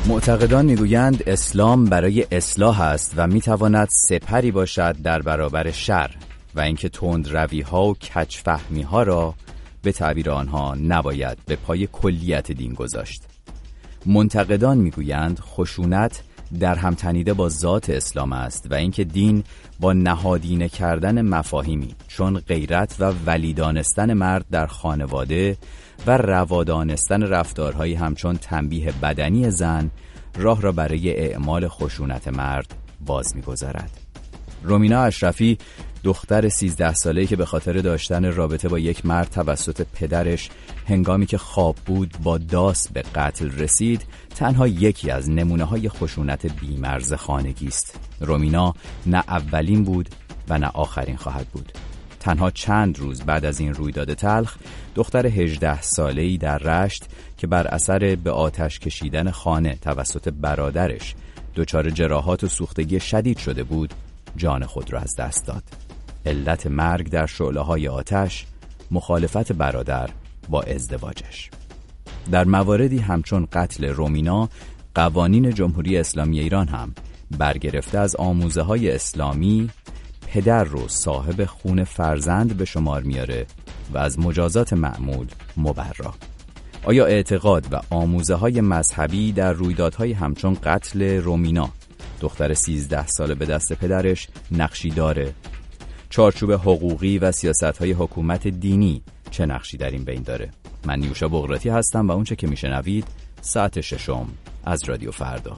معتقدان میگویند اسلام برای اصلاح است و میتواند سپری باشد در برابر شر و اینکه تندروی‌ها و کج‌فهمی‌ها را به تعبیر آنها نباید به پای کلیت دین گذاشت. منتقدان میگویند خشونت در هم تنیده با ذات اسلام است و اینکه دین با نهادینه کردن مفاهیمی چون غیرت و ولی دانستن مرد در خانواده و روا دانستن رفتارهایی همچون تنبیه بدنی زن راه را برای اعمال خشونت مرد باز می‌گذارد. رومینا اشرفی، دختر 13 ساله‌ای که به خاطر داشتن رابطه با یک مرد توسط پدرش هنگامی که خواب بود با داس به قتل رسید، تنها یکی از نمونه‌های خشونت بی‌مرز خانگی است. رومینا نه اولین بود و نه آخرین خواهد بود. تنها چند روز بعد از این رویداد تلخ، دختر 18 ساله‌ای در رشت که بر اثر به آتش کشیدن خانه توسط برادرش دچار جراحات و سوختگی شدید شده بود، جان خود را از دست داد. علت مرگ در شعله‌های آتش مخالفت برادر با ازدواجش. در مواردی همچون قتل رومینا، قوانین جمهوری اسلامی ایران هم برگرفته از آموزه‌های اسلامی پدر رو صاحب خون فرزند به شمار میاره و از مجازات معمول مبرا. آیا اعتقاد و آموزه‌های مذهبی در رویدادهای همچون قتل رومینا، دختر 13 ساله به دست پدرش، نقشی داره؟ چارچوب حقوقی و سیاست‌های حکومت دینی چه نقشی در این بین داره؟ من نیوشا بغراتی هستم و اونچه که میشنوید ساعت ششم از رادیو فردا.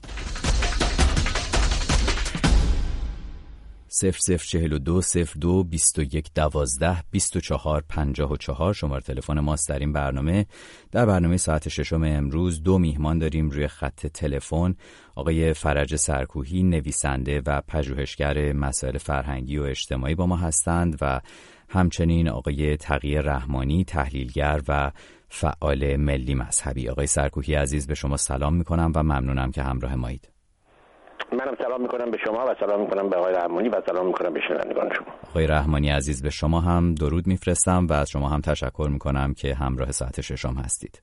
00420221122454 شماره تلفن ماست در این برنامه. در برنامه ساعت ششم امروز 2 میهمان داریم روی خط تلفن. آقای فرج سرکوهی، نویسنده و پژوهشگر مسائل فرهنگی و اجتماعی با ما هستند و همچنین آقای تقی رحمانی، تحلیلگر و فعال ملی مذهبی. آقای سرکوهی عزیز، به شما سلام میکنم و ممنونم که همراه مایید. منم سلام میکنم به شما و سلام میکنم به آقای رحمانی و سلام میکنم به شنوندگان شما. آقای رحمانی عزیز، به شما هم درود میفرستم و از شما هم تشکر میکنم که همراه ساعت ششم هستید.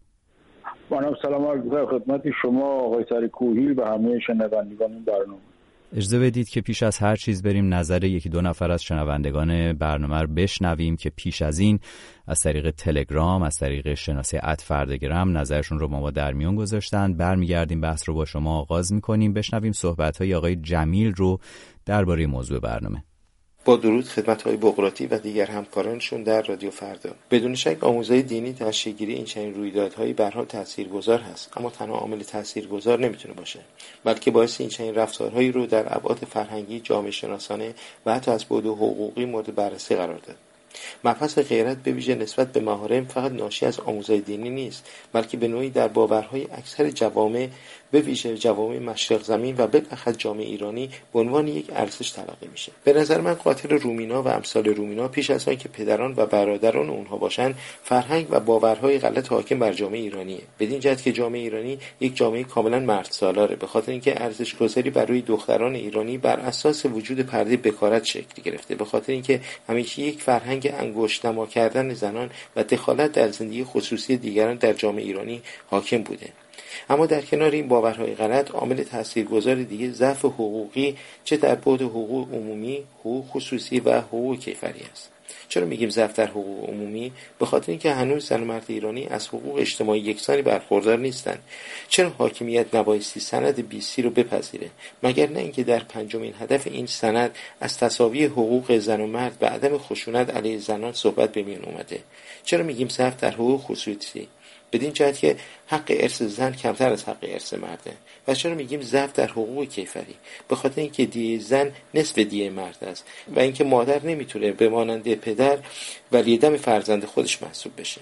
منم سلام عرض می‌کنم خدمت شما آقای سرکوهی و همه شنوندگان این برنامه. اجازه بدید که پیش از هر چیز بریم نظر یکی دو نفر از شنوندگان برنامه رو بشنویم که پیش از این از طریق تلگرام، از طریق شناسه @فردگرام نظرشون رو با ما در میون گذاشتن. برمیگردیم بحث رو با شما آغاز می‌کنیم. بشنویم صحبت‌های آقای جمیل رو درباره موضوع برنامه. با درود خدمت های بغراتی و دیگر همکارانشون در رادیو فردا. بدون شک آموزهای دینی در شکل‌گیری این چنین رویدادهایی به هر حال تاثیرگذار هست، اما تنها عامل تاثیرگذار نمیتونه باشه، بلکه باعث این چنین رفتارهایی رو در ابعاد فرهنگی، جامعه شناسانه و حتی از بعد حقوقی مورد بررسی قرار داد. مبحث غیرت به ویژه نسبت به محارم فقط ناشی از آموزهای دینی نیست، بلکه به نوعی در باورهای اکثر جوامع، به ویژه جوامع مشرق زمین و بالاخص جامعه ایرانی به عنوان یک ارزش تلقی میشه. به نظر من قاتل رومینا و امثال رومینا پیش از آن که پدران و برادران اونها باشن، فرهنگ و باورهای غلط حاکم بر جامعه ایرانیه. بدین جهت که جامعه ایرانی یک جامعه کاملا مرد سالاره، به خاطر اینکه ارزش گذاری بر روی دختران ایرانی بر اساس وجود پرده بکارت شکل گرفته، به خاطر اینکه همیشه یک فرهنگ انگشت نما کردن زنان و دخالت در زندگی خصوصی دیگران در جامعه ایرانی حاکم بوده. اما در کنار این باورهای غلط، عامل تاثیرگذار دیگه ضعف حقوقی، چه در بعد حقوق عمومی، حقوق خصوصی و حقوق کیفری است. چرا میگیم ضعف در حقوق عمومی؟ به خاطر اینکه هنوز زن و مرد ایرانی از حقوق اجتماعی یکسانی برخوردار نیستند. چرا حاکمیت نبایستی سند 20 رو بپذیره؟ مگر نه اینکه در پنجمین هدف این سند از تساوی حقوق زن و مرد و عدم خشونت علیه زنان صحبت به میان اومده؟ چرا میگیم ضعف در حقوق خصوصی؟ بدین جهت که حق ارث زن کمتر از حق ارث مرده. و چرا میگیم ضعف در حقوق کیفری؟ به خاطر اینکه دیه زن نصف دیه مرد است و اینکه مادر نمیتونه به مانند پدر ولی دم فرزند خودش محسوب بشه.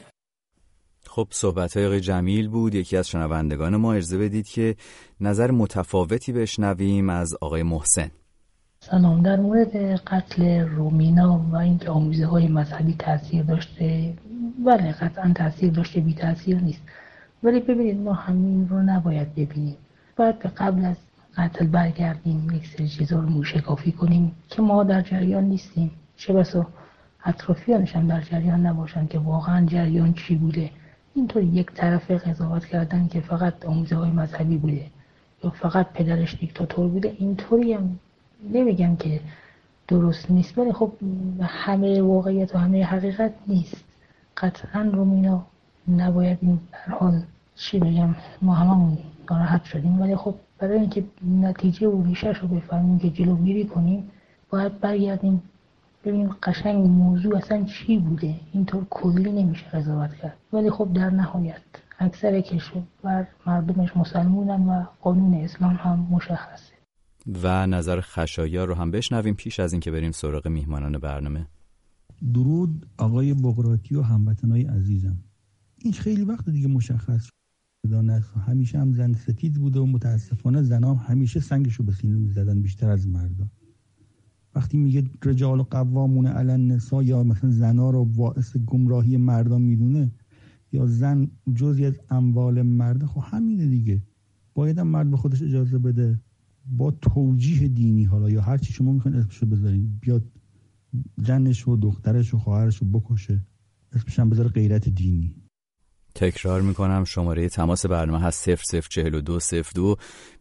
خب صحبت‌های آقای جمیل بود، یکی از شنوندگان ما. اجازه بدید که نظر متفاوتی بشنویم از آقای محسن. سلام. در مورد قتل رومینا و اینکه آموزه‌های مذهبی تاثیر داشته، بله قطعا تاثیر داشته، بی تاثیر نیست. ولی ببینید ما همین رو نباید ببینیم. باید به قبل از قتل برگردیم، یک سری چیزا رو موشکافی کنیم که ما در جریان نیستیم، چه بسا اطرافیانش هم در جریان نباشن که واقعا جریان چی بوده. اینطور یک طرفه قضاوت کردن که فقط آموزه‌های مذهبی بوده یا فقط پدرش دیکتاتور بوده، اینطوری هم نمیگم که درست نیست، ولی خب همه واقعیت و همه حقیقت نیست. قطعا رومینا نباید این در حال چی بگم، ما هممون ناراحت شدیم، ولی خب برای اینکه نتیجه و ریشه‌ش رو بفهمیم که جلوگیری کنیم باید برگردیم ببینیم قشنگ موضوع اصلا چی بوده. اینطور کلی نمیشه قضاوت کرد، ولی خب در نهایت اکثر کشور مردمش مسلمونن و قانون اسلام هم مشخصه. و نظر خشایار رو هم بشنویم پیش از اینکه بریم سراغ میهمانان برنامه. درود آقای بقراطی و هموطنای عزیزم. این خیلی وقت دیگه مشخص شده، همیشه هم زن ستیز بوده و متاسفانه زنام همیشه سنگشو به سینه می‌زدن بیشتر از مردا. وقتی میگه رجال قوامون علی النساء یا مثلا زنا رو باعث گمراهی مردان میدونه یا زن جزئی از اموال مرد، خب همینه دیگه. باید هم مرد به خودش اجازه بده با توجیه دینی، حالا یا هر چی شما میخواین اسمشو بذارین، بیاد زنش و دخترش و خواهرش رو بکشه، اسمش هم بذاره غیرت دینی. تکرار میکنم شماره تماس برنامه هست 004202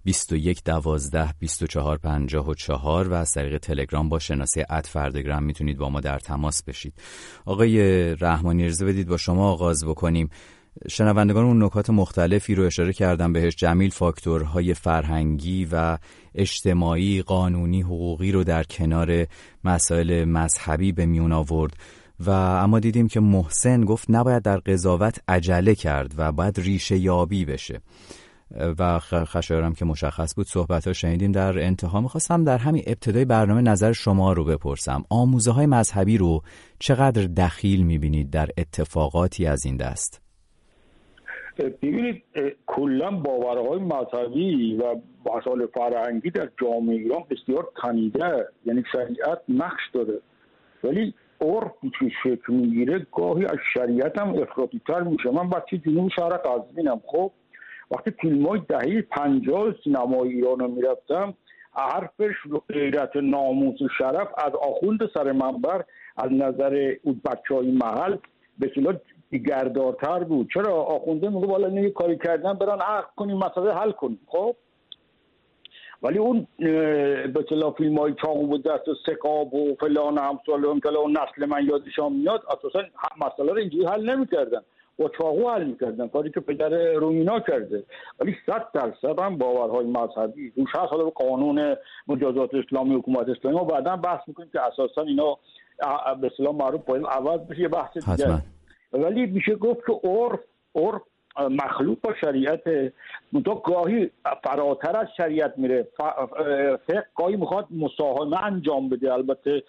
2112 2454 و از طریق تلگرام با شناسه @فردگرام میتونید با ما در تماس بشید. آقای رحمانی اجازه بدید با شما آغاز بکنیم. شنوندگان اون نکات مختلفی رو اشاره کردم بهش، جمیل فاکتورهای فرهنگی و اجتماعی، قانونی، حقوقی رو در کنار مسائل مذهبی به میون آورد و اما دیدیم که محسن گفت نباید در قضاوت عجله کرد و باید ریشه یابی بشه و خشایارم که مشخص بود صحبت‌ها شنیدیم. در انتها می‌خواستم در همین ابتدای برنامه نظر شما رو بپرسم. آموزه‌های مذهبی رو چقدر دخیل می‌بینید در اتفاقاتی از این دست؟ ببینید کلا باورهای مذهبی و مسائل فرهنگی در جامعه ایران بسیار تنیده، یعنی شریعت نقش داره ولی عرفی که شکل میگیره گاهی از شریعت هم افراطی تر میشه. من بچه جنوب شهر قزوینم، خب وقتی فیلم‌های دهه 50 سینمای ایران رو میرفتم، حرفش غیرت، ناموس و شرف از آخوند سر منبر از نظر اون بچه‌های محل به اصطلاح گردارتر بود. چرا؟ آخونده میگه والا نه کاری کردن برن عقد کنیم مسئله حل کنیم. خب ولی اون به اصطلاح فیلم‌های چاقو و دست و سقاب و فلان همسال و اون نسل من یادشان میاد اساسا مسئله رو اینجوری حل نمی‌کردن، با چاقو حل می‌کردن، کاری که پدر رومینا کرده. ولی 100% هم باورهای مذهبی روش هست. حالا قانون مجازات اسلامی، حکومت اسلامی ما بعداً بحث می‌کنیم که اساسا اینا به اصطلاح معروف باید عوض بشه، یه بحث دیگه. ولی میشه گفت که عرف مخلوط با شریعت، منتها گاهی فراتر از شریعت میره. فقه گاهی میخواد مساهمه انجام بده، البته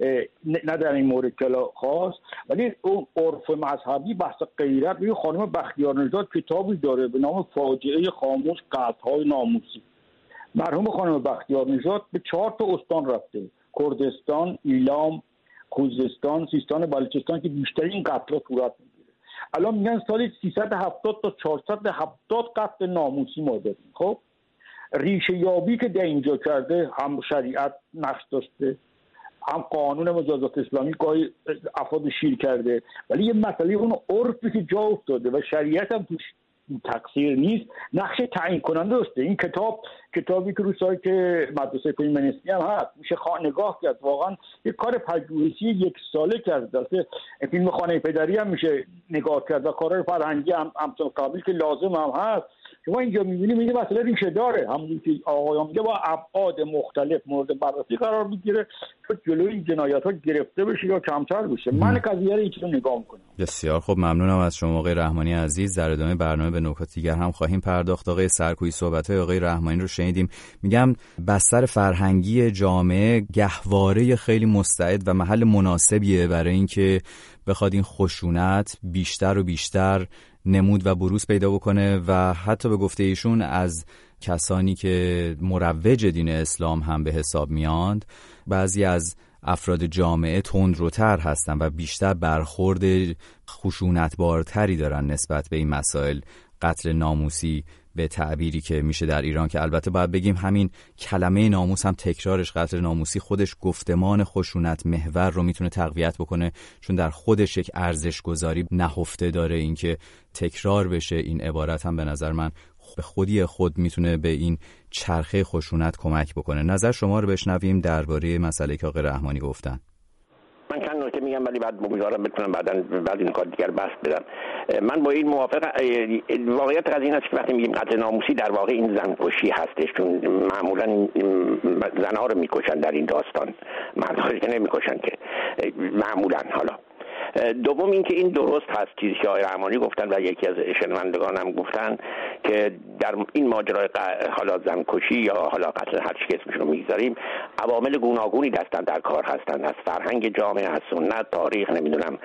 نه در این مورد کلا خاص، ولی اون عرف مذهبی بحث غیرت. ببین خانم بختیار نژاد کتابی داره به نام فاجعه خاموش قطع‌های ناموسی. مرحوم خانم بختیار نژاد به 4 تا استان رفته: کردستان، ایلام، خوزستان، سیستان، بلوچستان که بیشترین قتل‌ها صورت میگیره. الان میگن سالی 370 تا 470 قتل ناموسی ما داریم. خب ریشه یابی که در اینجا کرده هم شریعت نقش داشته، هم قانون مجازات اسلامی گاهی افراد شیر کرده، ولی یه مسئله اون عرفی که جا افتاده و شریعت هم توش تقصیر نیست، نقش تعیین کننده داشته. این کتابی که رو سایت مدرسه فیمینیستی هم هست، میشه نگاه کرد. واقعا یه کار پژوهشی 1 ساله کرده. فیلم خانه پدری هم میشه نگاه کرد و کارهای فرهنگی هم قابل که لازم هم هست. شما اینجا می‌بینید این مسئله ریشه داره، همونجوری که آقایان میگه با ابعاد مختلف مورد بررسی قرار بگیره تا جلوی این جنایت‌ها گرفته بشه یا کمتر بشه. من قضیه رو اینجوری نگاه می‌کنم. بسیار خب، ممنونم از شما آقای رحمانی عزیز. در ادامه برنامه به نکات دیگر هم خواهیم پرداخت. آقای سرکویی صحبت‌های آقای رحمانی رو شنیدیم. میگم بستر فرهنگی جامعه گهواره خیلی مستعد و محل مناسبیه برای اینکه بخواد این خشونت بیشتر و بیشتر نمود و بروز پیدا بکنه و حتی به گفته ایشون از کسانی که مروج دین اسلام هم به حساب میاند، بعضی از افراد جامعه تندروتر هستن و بیشتر برخورد خشونتبارتری دارن نسبت به این مسائل. قتل ناموسی به تعبیری که میشه در ایران، که البته باید بگیم همین کلمه ناموس هم تکرارش، قتل ناموسی خودش گفتمان خشونت محور رو میتونه تقویت بکنه، چون در خودش یک ارزش گذاری نهفته داره. اینکه تکرار بشه این عبارت هم به نظر من به خود میتونه به این چرخه خشونت کمک بکنه. نظر شما رو بشنویم درباره مسئله که آقای رحمانی گفتن. من چند نکته میگم ولی بعد بگذارم بتونم بعد این کار دیگر بحث بدم. من با این موافقم. واقعیت قضیه این است که وقتی میگیم قتل ناموسی در واقع این زنکشی هستش، چون معمولا زنها رو میکشن در این داستان، مردها رو که نمیکشن که معمولا. حالا دوم این که این درست هست چیزی که آقای رحمانی گفتن و یکی از شنوندگانم گفتن که در این ماجرای حالا زنکشی یا حالا قتل هر چی که اسمش رو میگذاریم عوامل گوناگونی دستن در کار هستن، از فرهنگ جامعه، از سنت، تاریخ، نمیدونم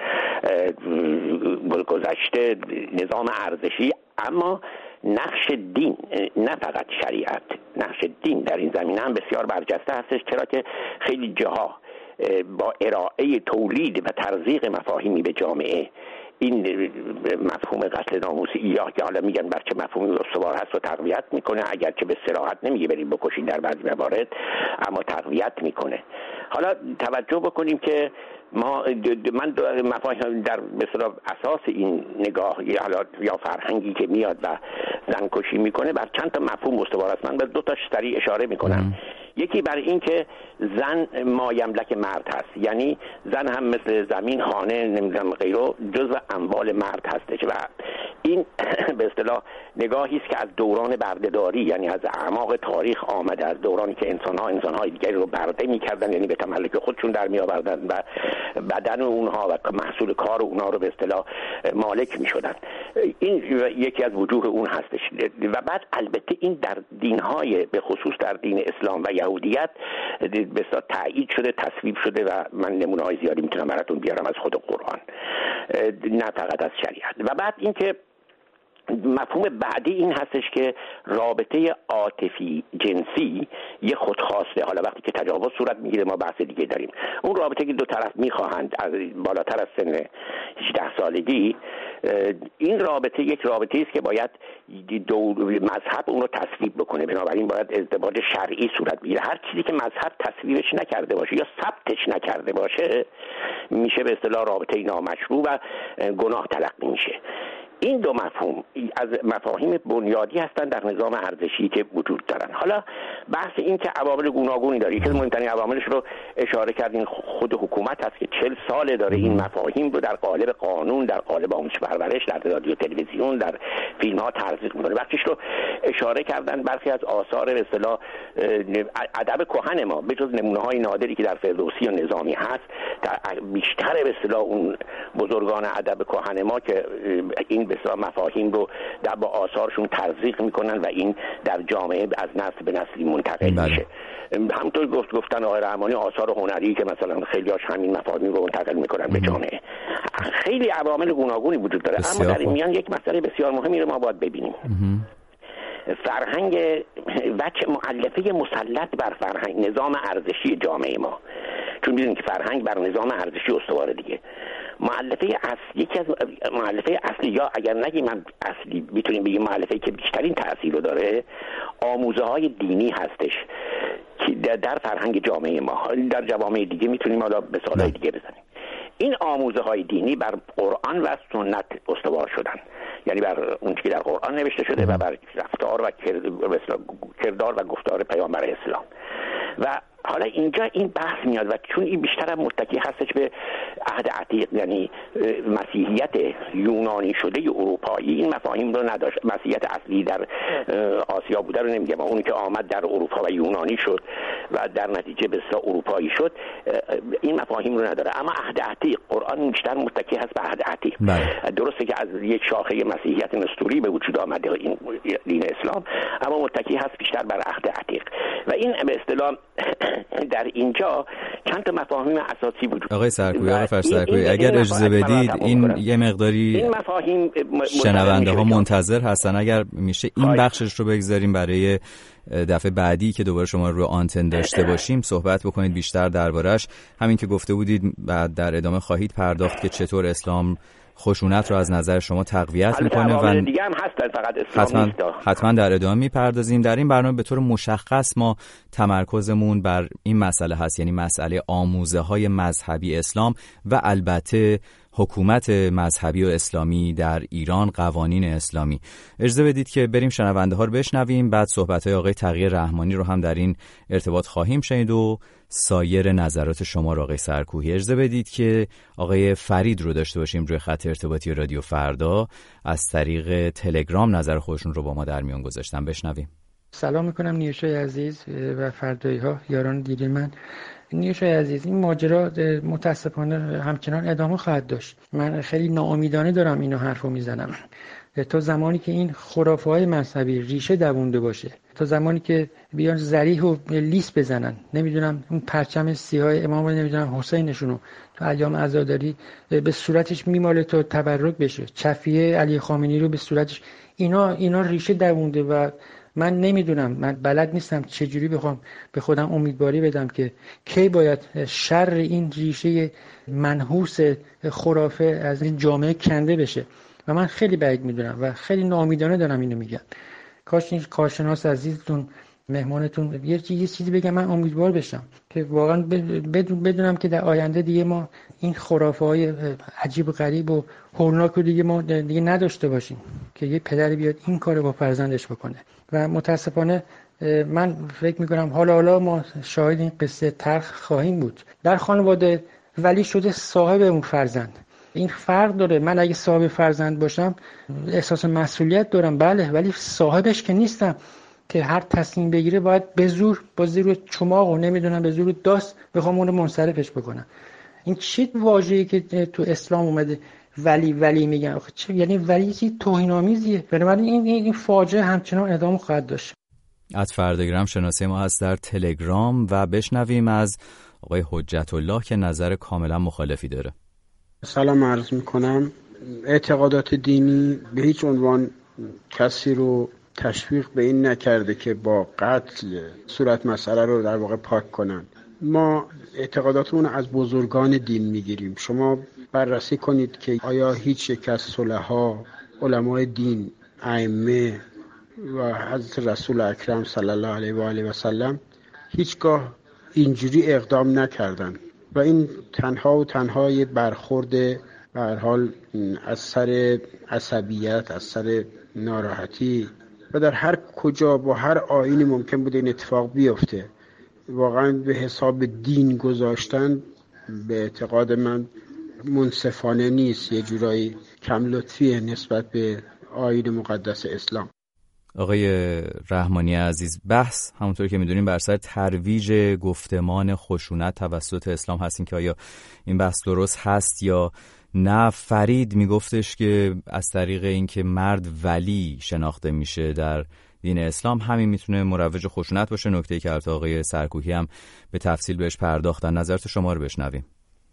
گذشته، نظام ارزشی. اما نقش دین، نه فقط شریعت، نقش دین در این زمینه هم بسیار برجسته هستش، چرا که خیلی جاها با ارائه تولید و ترزیق مفاهیمی به جامعه این مفهوم قتل ناموسی یا که حالا میگن بر چه مفهومی استوار هست و تقویت میکنه، اگرچه به صراحت نمیگه بریم بکشین در بعضی موارد، اما تقویت میکنه. حالا توجه بکنیم که من مفاهیم در مثلا اساس این نگاه یا فرهنگی که میاد و زنکشی میکنه بر چند تا مفهوم استوار است. من به دو تاش سریع اشاره میکنم. یکی بر این که زن مایملک مرد هست، یعنی زن هم مثل زمین، خانه، نمیدونم غیره جزء اموال مرد هستش و این به اصطلاح نگاهی است که از دوران بردهداری، یعنی از اعماق تاریخ آمده، از دورانی که انسان‌های دیگری رو برده می‌کردن، یعنی به تملک خودشون در می‌آوردن و بدن اونها و محصول کار اونها رو به اصطلاح مالک می‌شدن. این یکی از وجوه اون هستش. و بعد البته این در دین‌های به خصوص در دین اسلام و یهودیت به اصطلاح تایید شده، تصویب شده و من نمونه‌های زیادی میتونم براتون بیارم از خود قرآن، نه فقط از شریعت. و بعد اینکه مفهوم بعدی این هستش که رابطه عاطفی جنسی یه خودخواسته. حالا وقتی که تجاوز صورت میگیره ما بحث دیگه داریم. اون رابطه که دو طرف میخواهند از بالاتر از سن 18 سالگی، این رابطه یک رابطه است که باید مذهب اون رو تصویب بکنه، بنابراین باید ازدواج شرعی صورت بگیره. هر چیزی که مذهب تصویبش نکرده باشه یا ثبتش نکرده باشه میشه به اصطلاح رابطه نامشروع و گناه تلقی میشه. این دو مفهوم از مفاهیم بنیادی هستند در نظام ارزشی که وجود دارن. حالا بحث این که عوامل گوناگونی داره، یکی از مهمترین عواملش رو اشاره کردین خود حکومت هست که 40 ساله داره این مفاهیم رو در قالب قانون، در قالب آموزش پرورش، در رادیو تلویزیون، در فیلم ها تزریق میکنه. وقتیش رو اشاره کردن برخی از آثار به اصطلاح ادب کهن ما، به جز نمونه‌های نادری که در فردوسی و نظامی هست، بیشتر به اصطلاح اون بزرگان ادب کهن ما که این به اصطلاح مفاهیم رو در با آثارشون تزریق میکنن و این در جامعه از نسل به نسلی منتقل میشه. همونطور گفتن آقای رحمانی آثار هنری که مثلا خیلی‌هاش همین مفاهیم رو منتقل میکنن به جامعه. خیلی عوامل گوناگونی وجود داره. اما در این میان یک مسئله بسیار مهمی رو ما باید ببینیم. فرهنگ وجه مؤلفه مسلط بر فرهنگ نظام ارزشی جامعه ما، چون می‌دونید که فرهنگ بر نظام ارزشی استواره دیگه. مؤلفه اصلی، یکی از مؤلفه اصلی، یا اگر نگیم من اصلی میتونیم بگیم مؤلفه‌ای که بیشترین تأثیر رو داره، آموزه‌های دینی هستش که در فرهنگ جامعه ما. در جوامع دیگه میتونیم حالا مثالای دیگه بزنیم. این آموزه‌های دینی بر قرآن و سنت استوار شدن، یعنی بر اون چیزی که در قرآن نوشته شده و بر رفتار و کردار و گفتار پیامبر اسلام. و حالا اینجا این بحث میاد و چون این بیشتر متکی هستش به عهد عتیق، یعنی مسیحیت یونانی شده اروپایی، این مفاهیم رو نداشت. مسیحیت اصلی در آسیا بوده رو نمیگم، اونی که آمد در اروپا و یونانی شد و در نتیجه به اصطلاح اروپایی شد، این مفاهیم رو نداره. اما عهد عتیق، قرآن بیشتر متکی هست به عهد عتیق. درسته که از یک شاخه مسیحیت نستوری به وجود آمده این دین اسلام، اما متکی هست بیشتر بر عهد عتیق. و این به اصطلاح در اینجا چند تا مفاهیم اساسی وجود. آقای سرکویی، آقای فرسرکویی، اگر اجازه بدید این یه مقداری این مفاهیم شنونده ها منتظر هستن، اگر میشه این بخشش رو بگذاریم برای دفعه بعدی که دوباره شما رو آنتن داشته باشیم صحبت بکنید بیشتر دربارش. همین که گفته بودید بعد در ادامه خواهید پرداخت که چطور اسلام خشونت رو از نظر شما تقویت میکنه و دیگه هم هستن، فقط اسلام حتما در ادامه میپردازیم. در این برنامه به طور مشخص ما تمرکزمون بر این مسئله هست، یعنی مسئله آموزه های مذهبی اسلام و البته حکومت مذهبی و اسلامی در ایران، قوانین اسلامی. اجازه بدید که بریم شنونده ها رو بشنویم، بعد صحبت‌های آقای تقی رحمانی رو هم در این ارتباط خواهیم شنید و سایر نظرات شما رو آقای سرکوهی. اجازه بدید که آقای فرید رو داشته باشیم روی خط ارتباطی رادیو فردا، از طریق تلگرام نظر خودشون رو با ما در میان گذاشتن. بشنویم. سلام میکنم نیوشای عزیز و فردایی ها، یاران دیری من. نیوشای عزیز، این ماجرا متاسفانه همچنان ادامه خواهد داشت. من خیلی ناامیدانه دارم اینو حرفو میزنم. تا زمانی که این خرافه‌های مذهبی ریشه دوونده باشه، تا زمانی که بیان ذریح و لیس بزنن، نمیدونم اون پرچم سیاه امام رو، نمیدونم حسینشونو تو ایام عزاداری به صورتش میماله تا تبرک بشه، چفیه علی خامنه‌ای رو به صورتش، اینا ریشه دوونده و من نمیدونم، من بلد نیستم چجوری بخوام به خودم امیدواری بدم که کی باید شر این ریشه منحوس خرافه از این جامعه کنده بشه و من خیلی بعید میدونم و خیلی ناامیدانه دارم اینو میگم. کاش این کارشناس عزیزتون، مهمانتون یه چیزی بگم من امیدوار بشم که واقعا بدونم که در آینده دیگه ما این خرافه های عجیب و غریب و هولناک رو دیگه نداشته باشیم که یه پدری بیاد این کارو با فرزندش بکنه. و متاسفانه من فکر میکنم حالا ما شاهد این قصه تلخ خواهیم بود. در خانواده ولی شده صاحب اون فرزند. این فرق داره. من اگه صاحب فرزند باشم احساس مسئولیت دارم، بله، ولی صاحبش که نیستم که هر تصمیم بگیره باید به زور، با زیر چماق و نمیدونم به زور داست بخوام اون رو منصرفش بکنم. این چه واژه‌ای که تو اسلام اومده ولی میگن، چه یعنی ولی چی توهین‌آمیزیه. بنابراین این فاجعه همچنان ادامه خواهد داشت. از فرداگرام شناسی ما هست در تلگرام و بشنویم از آقای حجت الله که نظر کاملا مخالفی داره. سلام عرض میکنم. اعتقادات دینی به هیچ عنوان کسی رو تشویق به این نکرده که با قتل صورت مسئله رو در واقع پاک کنن. ما اعتقاداتمون از بزرگان دین میگیریم. شما بررسی کنید که آیا هیچ یک از صلحا، علمای دین، ائمه و حضرت رسول اکرم صلی الله علیه و آله و سلم هیچگاه اینجوری اقدام نکردن و این تنها یه برخورد به هر حال از سر عصبیت، از سر ناراحتی و در هر کجا با هر آیینی ممکن بوده این اتفاق بیفته. واقعا به حساب دین گذاشتن به اعتقاد من منصفانه نیست، یه جورایی کم لطفیه نسبت به آیین مقدس اسلام. آقای رحمانی عزیز، بحث همونطور که میدونیم بر سر ترویج گفتمان خشونت توسط اسلام هستیم که آیا این بحث درست هست یا نه. فرید میگفتش که از طریق اینکه مرد ولی شناخته میشه در دین اسلام همین میتونه مروج خشونت باشه، نکته‌ای که البته آقای سرکوهی هم به تفصیل بهش پرداختن. نظرت شما رو بشنویم.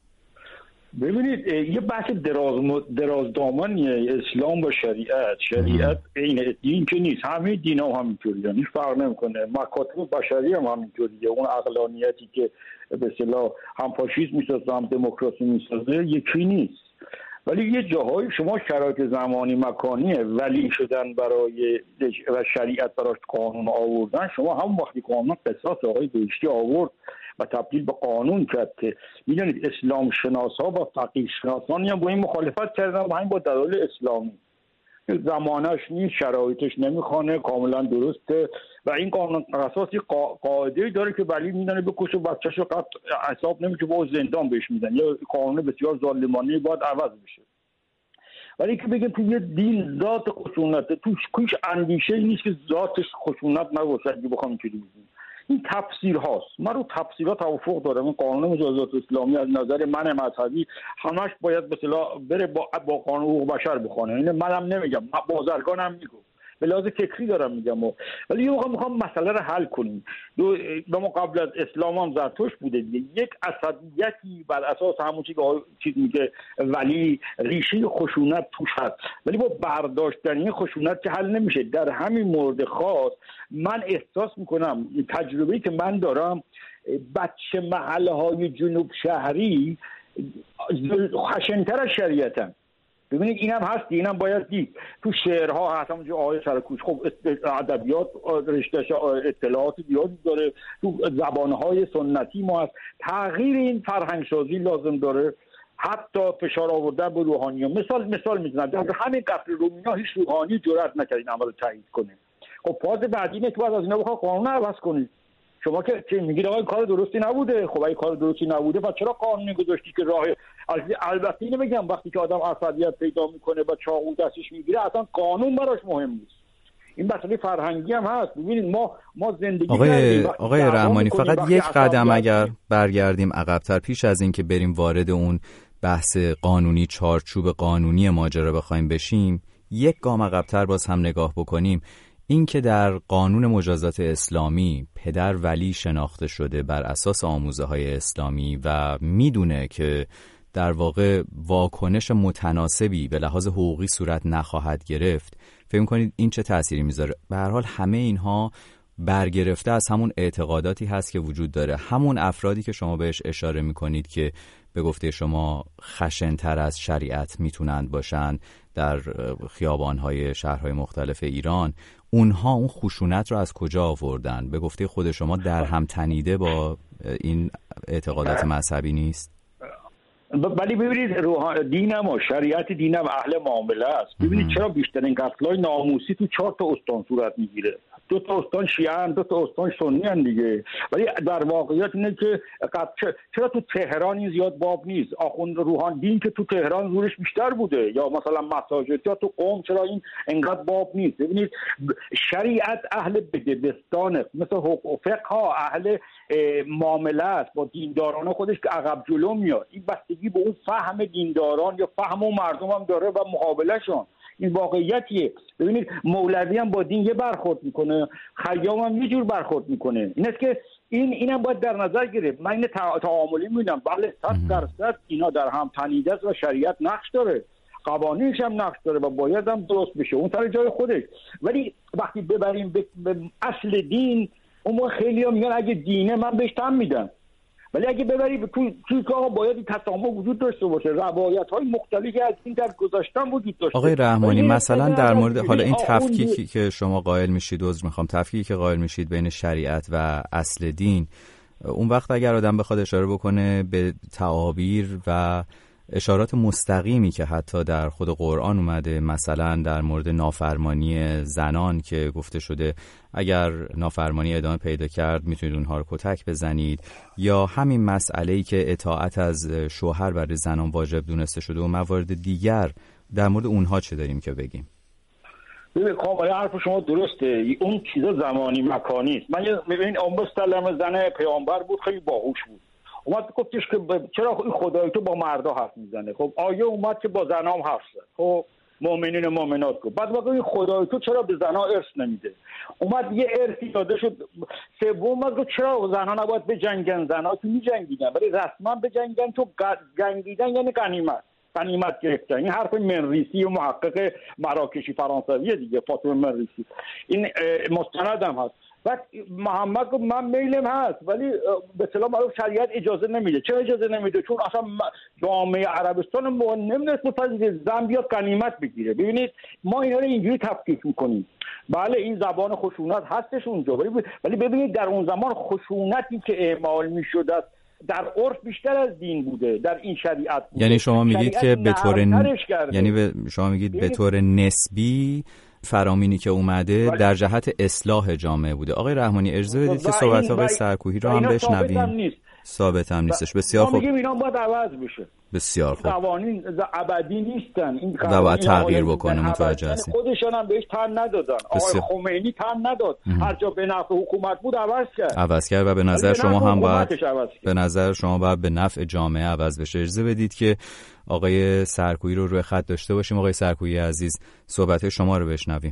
ببینید، یه بحث درازدامانیه اسلام با شریعت این که نیست. همه دینا همینطوریه، هیچ فرق نمیکنه. مکاتب بشری هم همینطوریه. اون عقلانیتی که به اصطلاح هم فاشیسم میسازه هم دموکراسی میسازه یکی نیست. ولی یه جاهای شما شرایط زمانی مکانیه ولی شدن برای و شریعت براش قانون آوردن. شما هم وقتی قانون قصاص آقای بهشتی آورد و تبدیل به قانون کرد که میدونید اسلام شناسا و فقیه شناسانی هم با این مخالفت کردن و همین با دلایل اسلامی. زمانش نیست، شرایطش نمیخوانه، کاملا درسته و این قانون قصاصی قاعده‌ای داره که ولی میدونه بکشه بچه‌شو قطع حساب نمیشه با زندان بهش میدن. یا قانون بسیار ظالمانه باید عوض بشه. ولی که بگیم که یه دین ذات خشونت توش اندیشه نیست که ذاتش خشونت نباشه که بخوام اینجوری بگیم. این تفسیر هاست. من رو تفسیرات توافق دارم. این قانون مجازات اسلامی از نظر من مذهبی همش باید به اصطلاح بره با قانون حقوق بشر بخونه. این منم نمیگم، بازرگانم میگم، به لحاظ فکری دارم میگم. ولی یه موقع میخوام مسئله رو حل کنیم. ما قبل از اسلام هم زرتشت بوده دیگه. یک عصبیتی بر اساس همون چیز میگه ولی ریشه خشونت توش هست، ولی با برداشتنی خشونت که حل نمیشه. در همین مورد خاص من احساس میکنم تجربه‌ای که من دارم، بچه محله های جنوب شهری خشن‌تر از شریعتن. ببینید اینم هست، اینم باید دید. تو شعرها هست، همونجا آقای سرکوش خب ادبیات رشته اطلاعات زیادی داره. تو زبانهای سنتی ما هست. تغییر این فرهنگ سازی لازم داره حتی فشار آوردن به روحانیون. مثال میزنم، در همین قتل رومینا هیچ روحانی جرئت نکرد این عمل رو تایید کنه. خب فاز بعدی اینه که باید از اینا بخواد قانون عوض کنید. شما که میگید آقا کار درستی نبوده، خب اگه کار درستی نبوده پس چرا قانونی گذاشتی که راه؟ البته اینو بگم وقتی که آدم عصبیت پیدا میکنه و چاقو دستش میگیره اصلا قانون براش مهم نیست. این مسئله فرهنگی هم هست. ببینید ما زندگی آقای رحمانی فقط یک قدم اگر برگردیم عقب‌تر پیش از این که بریم وارد اون بحث قانونی، چارچوب قانونی ماجرا بخوایم بشیم، یک گام عقب‌تر باز هم نگاه بکنیم. این که در قانون مجازات اسلامی پدر ولی شناخته شده بر اساس آموزه‌های اسلامی و میدونه که در واقع واکنش متناسبی به لحاظ حقوقی صورت نخواهد گرفت، فکر می‌کنید این چه تأثیری میذاره؟ به هر حال همه اینها برگرفته از همون اعتقاداتی هست که وجود داره. همون افرادی که شما بهش اشاره میکنید که به گفته شما خشن‌تر از شریعت میتونند باشن در خیابان‌های شهرهای مختلف ایران، اونها اون خشونت رو از کجا آوردن؟ به گفته خود شما در هم تنیده با این اعتقادات مذهبی نیست؟ ولی ببینید دینم و شریعت دینم اهل معامله است. ببینید چرا بیشترین قتل‌های ناموسی تو 4 تا استان صورت میگیره. 2 تا استان شیعه ان، 2 تا استان سنی ان دیگه. ولی در واقعیت اینه که چرا تو تهران این زیاد باب نیست؟ آخوند روحان دین که تو تهران زورش بیشتر بوده، یا مثلا مساجد یا تو قم چرا این انقدر باب نیست؟ ببینید شریعت اهل بدبستانه، مثل فقه ها اهل معامله است با دینداران خودش که عقب جلو میاد. این بستگی به اون فهم دینداران یا فهم اون مردم هم داره و مقابلشون. این واقعیتیه. ببینید مولوی هم با دین یه برخورد میکنه، خیام هم یه جور برخورد میکنه. این است که اینم باید در نظر گرفت. من این تعاملی میبینم، بله 100% اینا در هم تنیده است و شریعت نقش داره، قوانینش هم نقش داره و باید هم درست بشه اون سر جای خودش. ولی وقتی ببریم به اصل دین، اون خیلی ها میگن اگه دینه من بهش تن میدم، ولی اگه ببری توی که آقا باید تسامح وجود داشته باشه، روایت‌های مختلفی از این در گذاشتن وجود داشته. آقای رحمانی مثلا در مورد حالا این تفکیکی که شما قائل میشید، تفکیکی که قائل میشید بین شریعت و اصل دین، اون وقت اگر آدم بخواد اشاره بکنه به تعابیر و اشارات مستقیمی که حتی در خود قرآن اومده، مثلا در مورد نافرمانی زنان که گفته شده اگر نافرمانی ادامه پیدا کرد میتونید اونها رو کتک بزنید، یا همین مسئله‌ای که اطاعت از شوهر برای زنان واجب دونسته شده و موارد دیگر، در مورد اونها چه داریم که بگیم؟ ببین کاملا حرف شما درسته، اون چیزا زمانی مکانی است. من ببین امام سلام زن پیامبر بود، خیلی باهوش بود، اومد گفتش که چرا خدای تو با مردا حرف میزنه؟ خب آیه اومد که با زنام حرف زد، خب مؤمنین و مؤمنات کو. بعد واقعا خدای تو چرا به زنا ارث نمیده؟ اومد یه ارثی داده شد. سوم گفت چرا زنا نباید بجنگن؟ زنا تو میجنگیدن ولی رسما بجنگن، تو جنگیدن یعنی غنیمت گرفتن. این حرف منریسی و محقق مراکشی فرانسویه دیگه، فاطمه منریسی، این مستندم هست. بعد محمد گفت من میلم هست ولی به اصطلاح معروف شریعت اجازه نمیده. چرا اجازه نمیده؟ چون اصلا جامعه عربستان نمیدونست متوجه زن بیاد غنیمت بگیره. ببینید ما اینا رو اینجوری تفکیک میکنیم. بله این زبان خشونت هستش اونجا، ولی ببینید در اون زمان خشونتی که اعمال میشد در عرف بیشتر از دین بوده، در این شریعت بوده. یعنی شما میگید که شما میگید به طور نسبی فرامینی که اومده در جهت اصلاح جامعه بوده. آقای رحمانی اجازه بدید که صحبت آقای سرکوهی رو هم بشنویم. ثابت هم نیستش. بسیار خوب. ما میگیم اینا باید عوض بشه. بسیار خوب. قوانین ابدی نیستن. این قوانین باید تغییر بکنه. متوجه هستیم. خودشون هم بهش تن ندادن. آقای خمینی تن نداد. هر جا به نفع حکومت بود عوض کرد و به نظر شما هم باید به نفع جامعه عوض بشه. اجازه بدید که آقای سرکوهی رو روی خط داشته باشیم. آقای سرکوهی عزیز، صحبت شما رو بشنویم.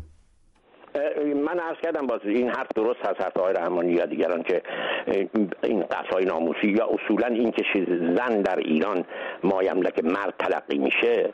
من عرض کردم باز این حرف درست هست، حرف آقای رحمانی یا دیگران، که این قتل‌های ناموسی یا اصولا این که زن در ایران مایملک مرد تلقی میشه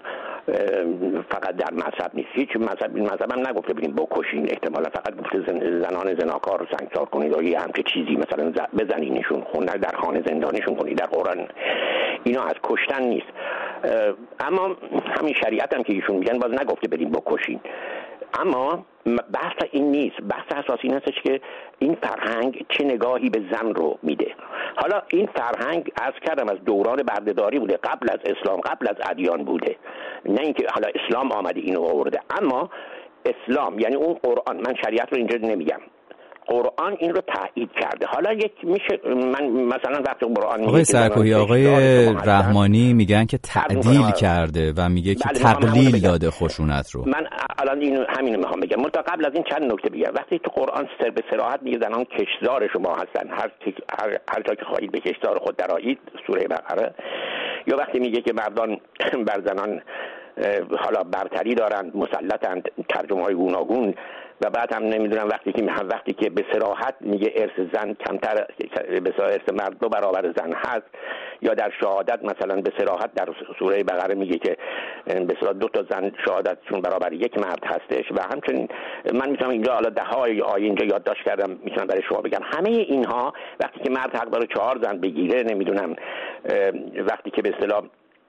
فقط در مذهب نیست. هیچ مذهب هم نگفته بگیم بکشین، احتمالا فقط گفته زنان زناکار رو سنگسار کنید یا یه همچه چیزی، مثلا بزنینشون، خونه در خانه زندانشون کنید. در قرآن اینا از کشتن نیست. اما همین شریعت هم که ایشون میگن باز نگفته بریم بکشین. اما بحث این نیست. بحث اساسی این هستش که این فرهنگ چه نگاهی به زن رو میده. حالا این فرهنگ عرض کردم از دوران بردهداری بوده، قبل از اسلام، قبل از ادیان بوده، نه اینکه حالا اسلام آمده اینو آورده. اما اسلام یعنی اون قرآن، من شریعت رو اینجا نمیگم، قرآن این رو تایید کرده. حالا یک میشه من مثلا وقتی قرآن آقای سرکوهی، آقای رحمانی میگن که تعدیل کرده و میگه که تقلیل داده خشونت رو. من الان اینو همین میخوام بگم. منتها قبل از این چند نکته بگم. وقتی تو قرآن به صراحت میگه زنان کشتزار شما هستن، هر جا که خواهید به کشتزار خود درآیید، سوره بقره، یا وقتی میگه که مردان بر زنان حالا برتری دارند، مسلطند، ترجمه های گوناگون، و بعد هم نمیدونم وقتی که به صراحت میگه ارث زن کمتر، به ارث مرد 2 برابر زن هست، یا در شهادت مثلا به صراحت در سوره بقره میگه که به صراحت 2 تا زن شهادتشون برابر 1 مرد هستش. و همچنین من میتونم اینجا حالا 10 آیه اینجا یادداشت کردم، میتونم برای شما بگم. همه اینها وقتی که مرد حق داره 4 زن بگیره، نمیدونم وقتی که به اصطلاح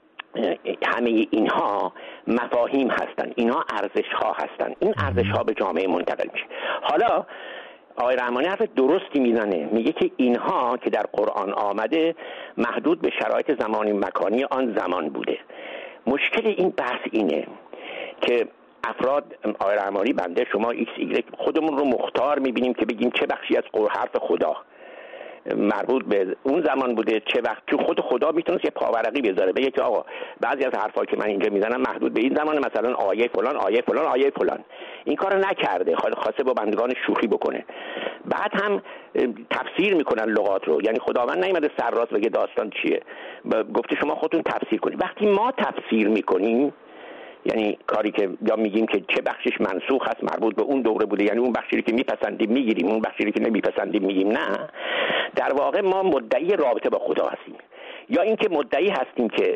همه اینها مفاهیم هستن، اینها ارزش ها هستن، این ارزش ها به جامعه منتقل میشه. حالا آقای رحمانی حرف درستی میزنه، میگه که اینها که در قرآن آمده محدود به شرایط زمانی مکانی آن زمان بوده. مشکل این بحث اینه که افراد، آقای رحمانی، بنده، شما ایکس ایگرگ، خودمون رو مختار میبینیم که بگیم چه بخشی از حرف خدا مربوط به اون زمان بوده، چه وقت. چون خود خدا میتونست یه پاورقی بذاره بگه که آقا بعضی از حرفا که من اینجا میزنم محدود به این زمان، مثلا آیه فلان، آیه فلان، آیه فلان. این کارو نکرده، خواسته با بندگان شوخی بکنه. بعد هم تفسیر میکنن لغات رو، یعنی خداوند نیومده سرراست بگه داستان چیه، گفته شما خودتون تفسیر کنید. وقتی ما تفسیر میکنیم، یعنی کاری که یا میگیم که چه بخشش منسوخ هست، مربوط به اون دوره بوده، یعنی اون بخشی که میپسندیم میگیریم، اون بخشی که نمیپسندیم میگیم نه، در واقع ما مدعی رابطه با خدا هستیم، یا اینکه مدعی هستیم که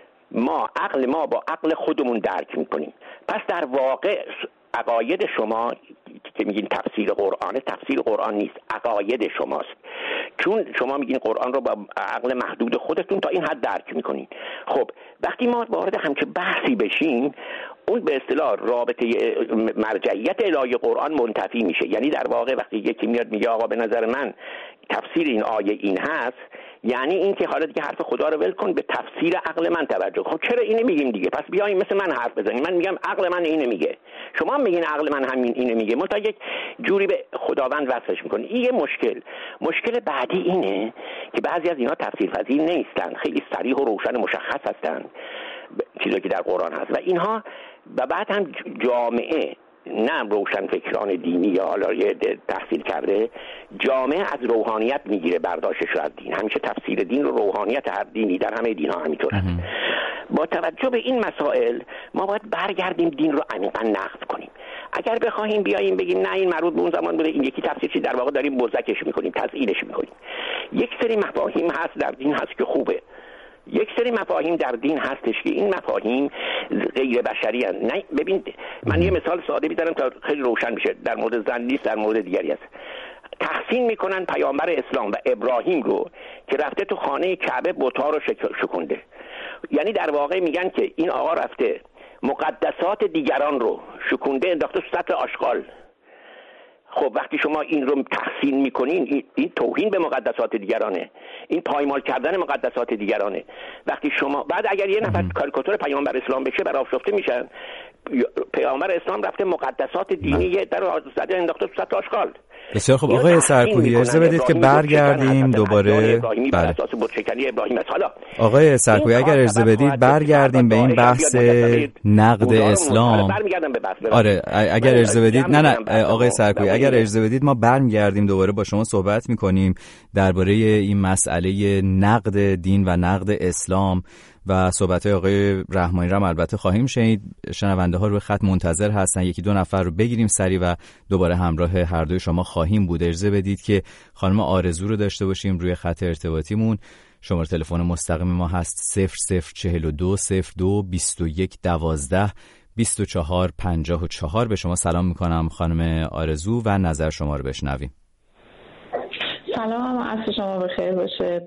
عقل ما با عقل خودمون درک میکنیم. پس در واقع عقاید شما که میگین تفسیر قرآن، تفسیر قرآن نیست، عقاید شماست، چون شما میگین قرآن رو با عقل محدود خودتون تا این حد درک میکنین. خب وقتی ما وارد همچین بحثی بشیم، اون به اصطلاح رابطه مرجعیت الهی قرآن منتفی میشه. یعنی در واقع وقتی یکی میاد میگه آقا به نظر من تفسیر این آیه این هست، یعنی این که حالا دیگه حرف خدا رو ول کن، به تفسیر عقل من توجه کن. چرا اینو میگیم دیگه؟ پس بیاین مثل من حرف بزنیم. من میگم عقل من اینو میگه، شما هم میگین عقل من همین اینو میگه، منتها یک جوری به خداوند وصلش میکنه. این یه مشکل بعدی اینه که بعضی از اینا تفسیر پذیر نیستن، خیلی صریح و روشن مشخص هستن چیزی که در قرآن هست، و اینها و بعد هم جامعه، نه روشن فکران دینی یا حالا تحصیل کرده، جامعه از روحانیت میگیره برداشتش رو از دین. همیشه تفسیر دین رو روحانیت هر دینی، در همه دین ها همینطور هست. با توجه به این مسائل ما باید برگردیم دین رو عمیقا نقد کنیم. اگر بخوایم بیاییم بگیم نه این مربوط به اون زمان بوده، این یکی تفسیر چی، در واقع داریم بزکش میکنیم، تضعیلش میکنیم. یک سری مفاهیم هست در دین هست که خوبه، یک سری مفاهیم در دین هستش که این مفاهیم غیر بشری هست. نه ببین، من یه مثال ساده میزنم تا خیلی روشن بشه، در مورد زن نیست، در مورد دیگری است. تحسین میکنن پیامبر اسلام و ابراهیم رو که رفته تو خانه کعبه بت‌ها رو شکنده. یعنی در واقع میگن که این آقا رفته مقدسات دیگران رو شکنده، انداخته تو سطل آشغال. خب وقتی شما این رو تحسین میکنین، این توهین به مقدسات دیگرانه، این پایمال کردن مقدسات دیگرانه. وقتی شما بعد اگر یه نفر کاریکاتور پیامبر اسلام بشه برآشفته میشن. پیامبر اسلام رفته مقدسات دینی در زده انداخته تو سطل آشغال. بسیار خب آقای سرکوهی، اجازه بدید که برگردیم دوباره. بله. آقای سرکوهی اگر اجازه بدید برگردیم به این بحث نقد اسلام. آره اگر اجازه بدید. نه آقای سرکوهی اگر اجازه بدید ما برمیگردیم دوباره با شما صحبت میکنیم درباره این مسئله نقد دین و نقد اسلام و صحبت‌های آقای رحمانی را البته خواهیم شنید. شنونده ها روی خط منتظر هستن، یکی دو نفر رو بگیریم سری و دوباره همراه هر دوی شما خواهیم بود. اجازه بدید که خانم آرزو رو داشته باشیم روی خط ارتباطیمون. شماره تلفن مستقیم ما هست 0042 02 21 12 24 54. به شما سلام میکنم خانم آرزو و نظر شما رو بشنویم. سلام، عصر شما بخیر باشه.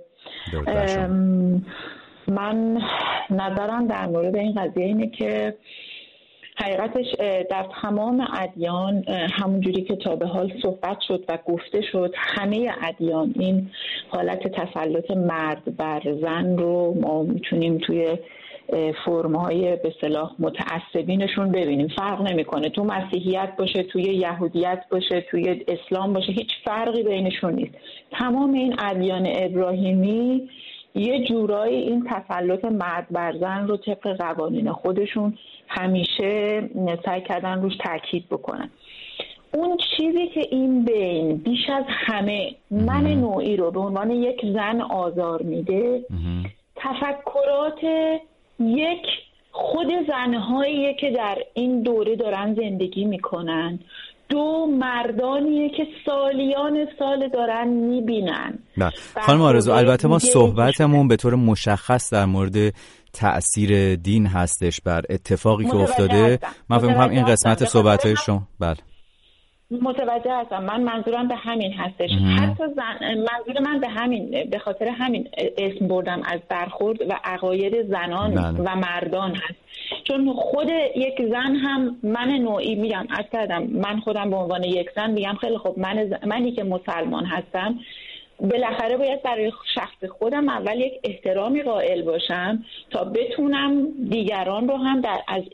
من نظرم در مورد این قضیه اینه که حقیقتش در تمام ادیان همونجوری که تا به حال صحبت شد و گفته شد، همه ادیان این حالت تسلط مرد بر زن رو ما میتونیم توی فرم‌های به اصطلاح متعصبینشون ببینیم. فرق نمی‌کنه تو مسیحیت باشه، توی یهودیت باشه، توی اسلام باشه، هیچ فرقی بینشون نیست. تمام این ادیان ابراهیمی یه جورایی این تسلط مرد بر زن رو طبق قوانین خودشون همیشه سعی کردن روش تاکید بکنن. اون چیزی که این بین بیش از همه من نوعی رو به عنوان یک زن آزار میده، تفکرات یک خود زنهاییه که در این دوره دارن زندگی میکنن، دو مردانیه که سالیان سال دارن میبینن. خانم آرزو، البته ما صحبتمون به طور مشخص در مورد تأثیر دین هستش بر اتفاقی که افتاده. من فکر می‌کنم این قسمت صحبت‌های شما بله متوجه هستم. من منظورم به همین هستش. حتی منظور من به همین، به خاطر همین اسم بردم از برخورد و عقاید زنان و مردان هست، چون خود یک زن هم من نوعی میگم، عرض کردم من خودم به عنوان یک زن میگم خیلی خب منی که مسلمان هستم بالاخره باید برای شخص خودم اول یک احترامی قائل باشم تا بتونم دیگران رو هم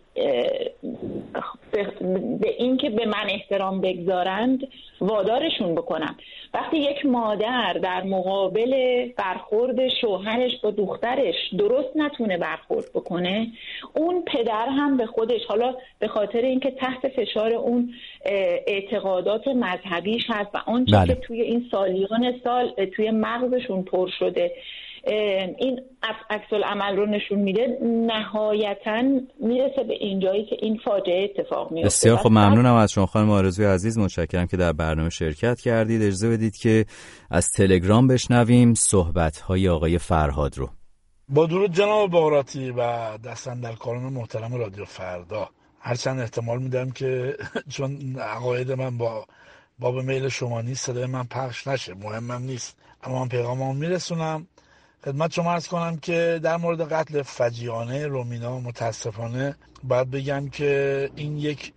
به این که به من احترام بگذارند وادارشون بکنم. وقتی یک مادر در مقابل برخورد شوهرش با دخترش درست نتونه برخورد بکنه، اون پدر هم به خودش، حالا به خاطر اینکه تحت فشار اون اعتقادات مذهبیش هست و اون چیزی که توی این سالیان سال توی مغزشون پر شده، این عکس العمل رو نشون میده، نهایتاً میرسه به اینجایی که این فاجعه اتفاق میفته. بسیار خب، ممنونم از شما خانم آرزوی عزیز، متشکرم که در برنامه شرکت کردید. اجازه بدید که از تلگرام بشنویم صحبت‌های آقای فرهاد رو. با درود جناب بغراتی و دست‌اندرکاران محترم رادیو فردا. هرچند احتمال میدم که چون عقاید من با باب میل شما نیست صدای من پخش نشه، مهمم نیست، اما من پیغاممو میرسونم خدمت شما. عرض کنم که در مورد قتل فجیعانه رومینا متاسفانه باید بگم که این یک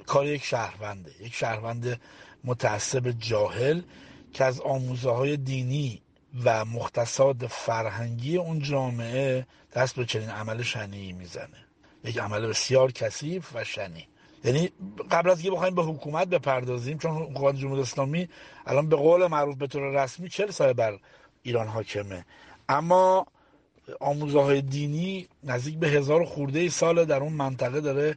شهروند متعصب جاهل که از آموزه‌های دینی و مختصات فرهنگی اون جامعه دست به چنین عمل شنیعی میزنه، یک عمل بسیار کثیف و شنیع. یعنی قبل از که بخوایم به حکومت بپردازیم، چون حکومت جمهوری اسلامی الان به قول معروف به طور رسمی 40 سال بر ایران حاکمه، اما آموزه‌های دینی نزدیک به 1000 خورده سال در اون منطقه داره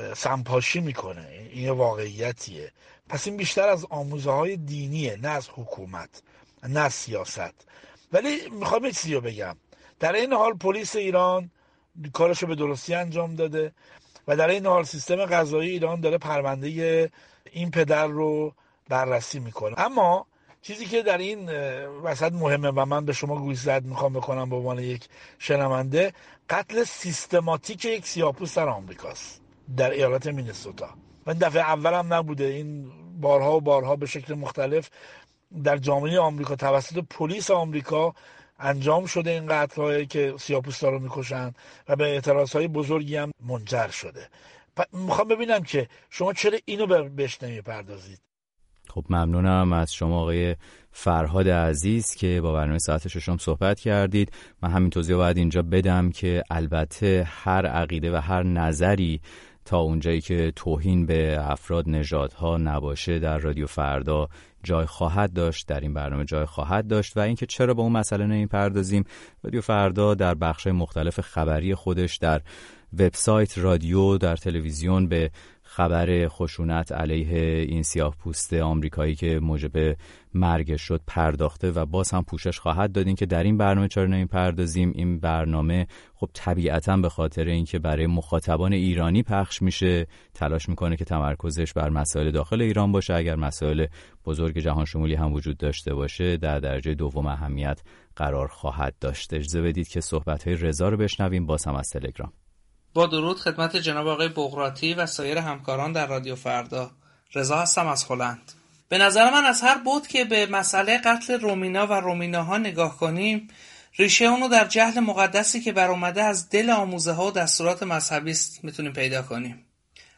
سمپاشی میکنه. این واقعیتیه. پس این بیشتر از آموزه‌های دینیه، نه از حکومت، نه از سیاست. ولی میخوام یه چیزی رو بگم، در این حال پلیس ایران کارشو به درستی انجام داده و در این حال سیستم قضایی ایران داره پرونده این پدر رو بررسی میکنه. اما چیزی که در این وسط مهمه و من به شما گوشزد میخوام بکنم به عنوان یک شنونده، قتل سیستماتیک یک سیاه‌پوست در آمریکاست، در ایالت مینسوتا. و این دفعه اول هم نبوده، این بارها و بارها به شکل مختلف در جامعه آمریکا توسط پلیس آمریکا انجام شده این قتل‌هایی که سیاه‌پوستا رو میکشن و به اعتراضهای بزرگی هم منجر شده. میخوام ببینم که شما چرا اینو بهش نمیپردازید. خب ممنونم از شما آقای فرهاد عزیز که با برنامه ساعت ششم صحبت کردید. من همین توضیح باید اینجا بدم که البته هر عقیده و هر نظری تا اونجایی که توهین به افراد نژادها نباشه در رادیو فردا جای خواهد داشت، در این برنامه جای خواهد داشت. و اینکه چرا با اون مسئله نمیپردازیم، رادیو فردا در بخش‌های مختلف خبری خودش در وبسایت، رادیو، در تلویزیون به خبر خشونت علیه این سیاه‌پوست آمریکایی که موجب مرگش شد پرداخته و باز هم پوشش خواهد دادین که در این برنامه چرا نمیپردازیم. این برنامه خب طبیعتاً به خاطر اینکه برای مخاطبان ایرانی پخش میشه تلاش میکنه که تمرکزش بر مسائل داخل ایران باشه. اگر مسائل بزرگ جهان شمولی هم وجود داشته باشه در درجه دوم اهمیت قرار خواهد داشت. اجازه بدید که صحبت‌های رضا رو بشنویم، باز هم از تلگرام. با درود خدمت جناب آقای بغراتی و سایر همکاران در رادیو فردا. رضا هستم از هلند. به نظر من از هر بود که به مسئله قتل رومینا و رومیناها نگاه کنیم، ریشه اونو در جهل مقدسی که بر اومده از دل آموزه ها و دستورات مذهبی است میتونیم پیدا کنیم.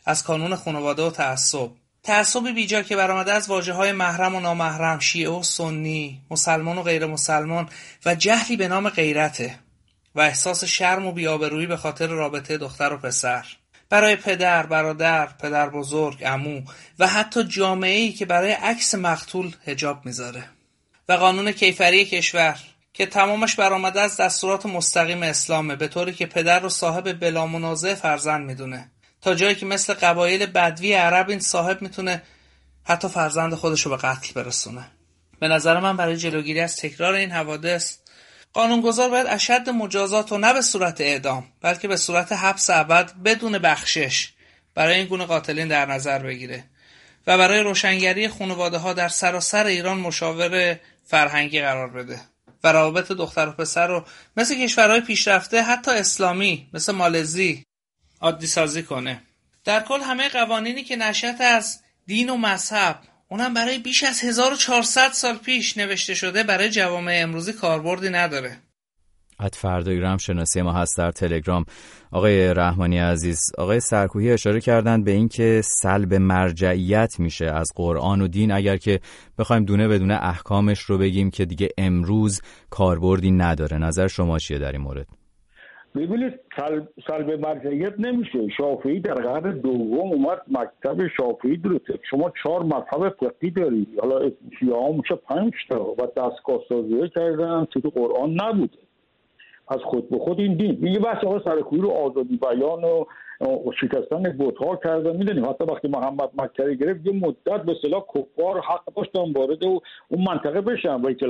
از کانون خانواده و تعصبی بیجا که برآمده از واژه‌های محرم و نامحرم، شیعه و سنی، مسلمان و غیر مسلمان و جهلی به نام غیرته و احساس شرم و بی‌آبرویی به خاطر رابطه دختر و پسر برای پدر، برادر، پدر بزرگ، عمو و حتی جامعه‌ای که برای عکس مقتول حجاب میذاره و قانون کیفری کشور که تمامش برآمده از دستورات مستقیم اسلامه، به طوری که پدر رو صاحب بلا منازع فرزند میدونه، تا جایی که مثل قبایل بدوی عرب این صاحب میتونه حتی فرزند خودش رو به قتل برسونه. به نظر من برای جلوگیری از تکرار این حوادث قانونگذار باید اشد مجازات و نه به صورت اعدام بلکه به صورت حبس ابد بدون بخشش برای این گونه قاتلین در نظر بگیره و برای روشنگری خانواده‌ها در سراسر ایران مشاور فرهنگی قرار بده و روابط دختر و پسر رو مثل کشورهای پیشرفته حتی اسلامی مثل مالزی عادی سازی کنه. در کل همه قوانینی که نشأت از دین و مذهب، اونم برای بیش از 1400 سال پیش نوشته شده، برای جوامع امروزی کاربردی نداره. فردایگرام شناسی ما هست در تلگرام. آقای رحمانی عزیز، آقای سرکوهی اشاره کردند به این که سلب مرجعیت میشه از قرآن و دین اگر که بخوایم دونه بدونه احکامش رو بگیم که دیگه امروز کاربردی نداره. نظر شما چیه در این مورد؟ ببینید سلب مرجعیت نمیشه. شافعی در قرن دوم اومد مکتب شافعی درست. شما 4 مذهب فقهی دارید، حالا شیعه ها میشه 5 تا و دستگاه سازی کردن که تو قرآن نبوده. از خود به خود این دین میگه بس آقا سرکویی رو آزادی بیان و شکستن بت‌ها کردن. میدونیم حتی وقتی محمد مکه گرفت یه مدت به اصطلاح کفار حق داشتن وارد اون منطقه بشن. بیت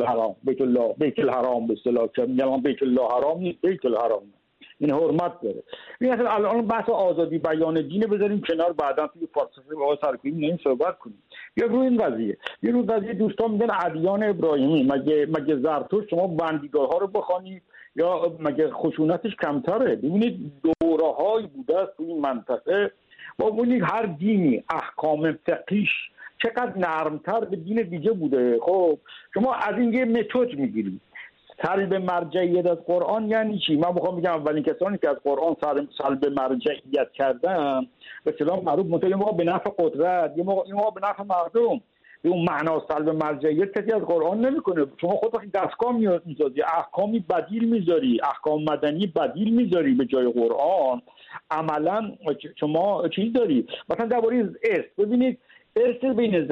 الحرام به اصطلاح که میگن بیت الله حرام نیست، بیت الحرام این حرمت داره. این اصلا الان بحث آزادی بیان دین بذاریم کنار، بعدا توی فلسفه با سرکویی می‌ایم صحبت کنیم. یا روی این قضیه دوستان میگن ادیان ابراهیمی مگه زرتشت شما بندیگاه‌ها رو بخوانید یا مگه خشونتش کمتره؟ ببینید دوره‌هایی بوده است توی این منطقه و ببینید هر دینی احکام فقهیش چقدر نرمتر به دین دیگه بوده. خب شما از این یه متد میگیرید. سلب مرجعیت از قرآن یعنی چی؟ من میخوام بگم اولین کسانی که از قرآن سلب مرجعیت کردن به اصطلاح معروف متأ ما به نفع قدرت، یه موقع به نفع مردم. به اون معنا سلب مرجعیت کسی از قرآن نمیکنه. شما خود وقتی دستگاه میذاری، احکامی بدیل میذاری، احکام مدنی بدیل میذاری به جای قرآن، عملا شما چیز داری. مثلا درباره ارث، ببینید ارث بین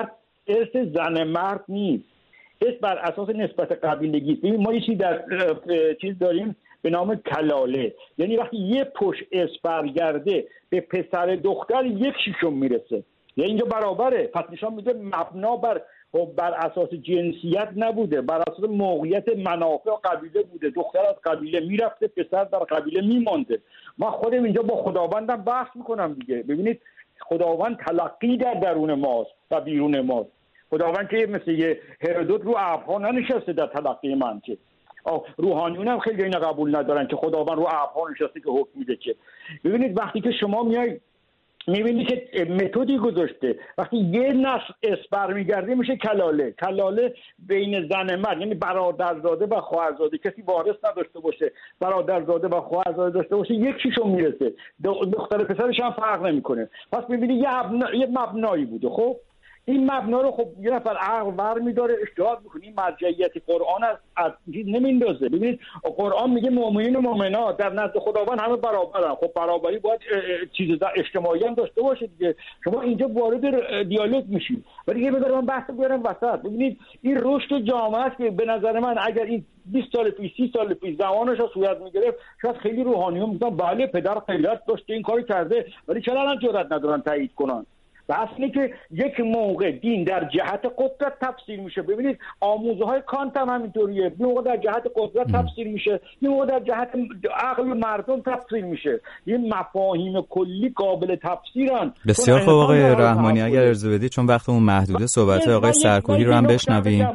زن مرد نیست. ارث بر اساس نسبت قبیلگی. ببین ما یه چیز در چیز داریم به نام کلاله، یعنی وقتی یه پشت ارث برگرده به پسر دختر 1/6 میرسه، یعنی اینجا برابره. پس نشان میده مبنا بر اساس جنسیت نبوده، بر اساس موقعیت منافع قبیله بوده. دختر از قبیله میرفته، پسر در قبیله میمانده. ما خودم اینجا با خداوندم بحث میکنم دیگه. ببینید خداوند تلقی در درون ماست و بیرون ماست. خداوند که مثل یه هرودوت رو ابرها ننشسته در تلقی من که. روحانیون هم خیلی اینا قبول ندارن که خداوند رو ابرها نشسته که حکم میده که. ببینید وقتی که شما میای میبینی که متدی گذاشته، وقتی یه نسل اسپر میگرده میشه کلاله بین زن مرد، یعنی برادرزاده و خواهرزاده، کسی وارث نداشته باشه، برادرزاده و خواهرزاده داشته باشه 1/6 میرسه. دختر پسرش هم فرق نمیکنه. پس میبینی یه مبنایی بوده. خب این مبنا رو خب یه نفر عقل ور میداره اجتهاد میکنه. این مرجعیت قرآن از چیز نمیندازه. ببینید قرآن میگه مؤمنین و مؤمنات در نزد خداوند همه برابرن. خب برابری باید چیز اجتماعی هم داشته باشه دیگه. شما اینجا وارد دیالوگ میشید. ولی یه بذار من بحث بیارم وسط. ببینید این رشد جامعه است که به نظر من اگر این 20 سال پیش 30 سال پیش زمانش صورت میگرفت شاید خیلی روحانیون میگن بله پدر غیرت داشته این کارو کرده، ولی چرا الان جرئت ندارن تایید کنن؟ و اصلی که یک موقع دین در جهت قدرت تفسیر میشه. ببینید آموزه های کانت هم همینطوریه، یه موقع در جهت قدرت تفسیر میشه، یه موقع در جهت عقل مردم تفسیر میشه. این مفاهیم کلی قابل تفسیرن. بسیار خوب آقای رحمانی، اگر اجازه بدید چون وقتمون محدوده صحبت آقای سرکوهی رو هم بشنویم.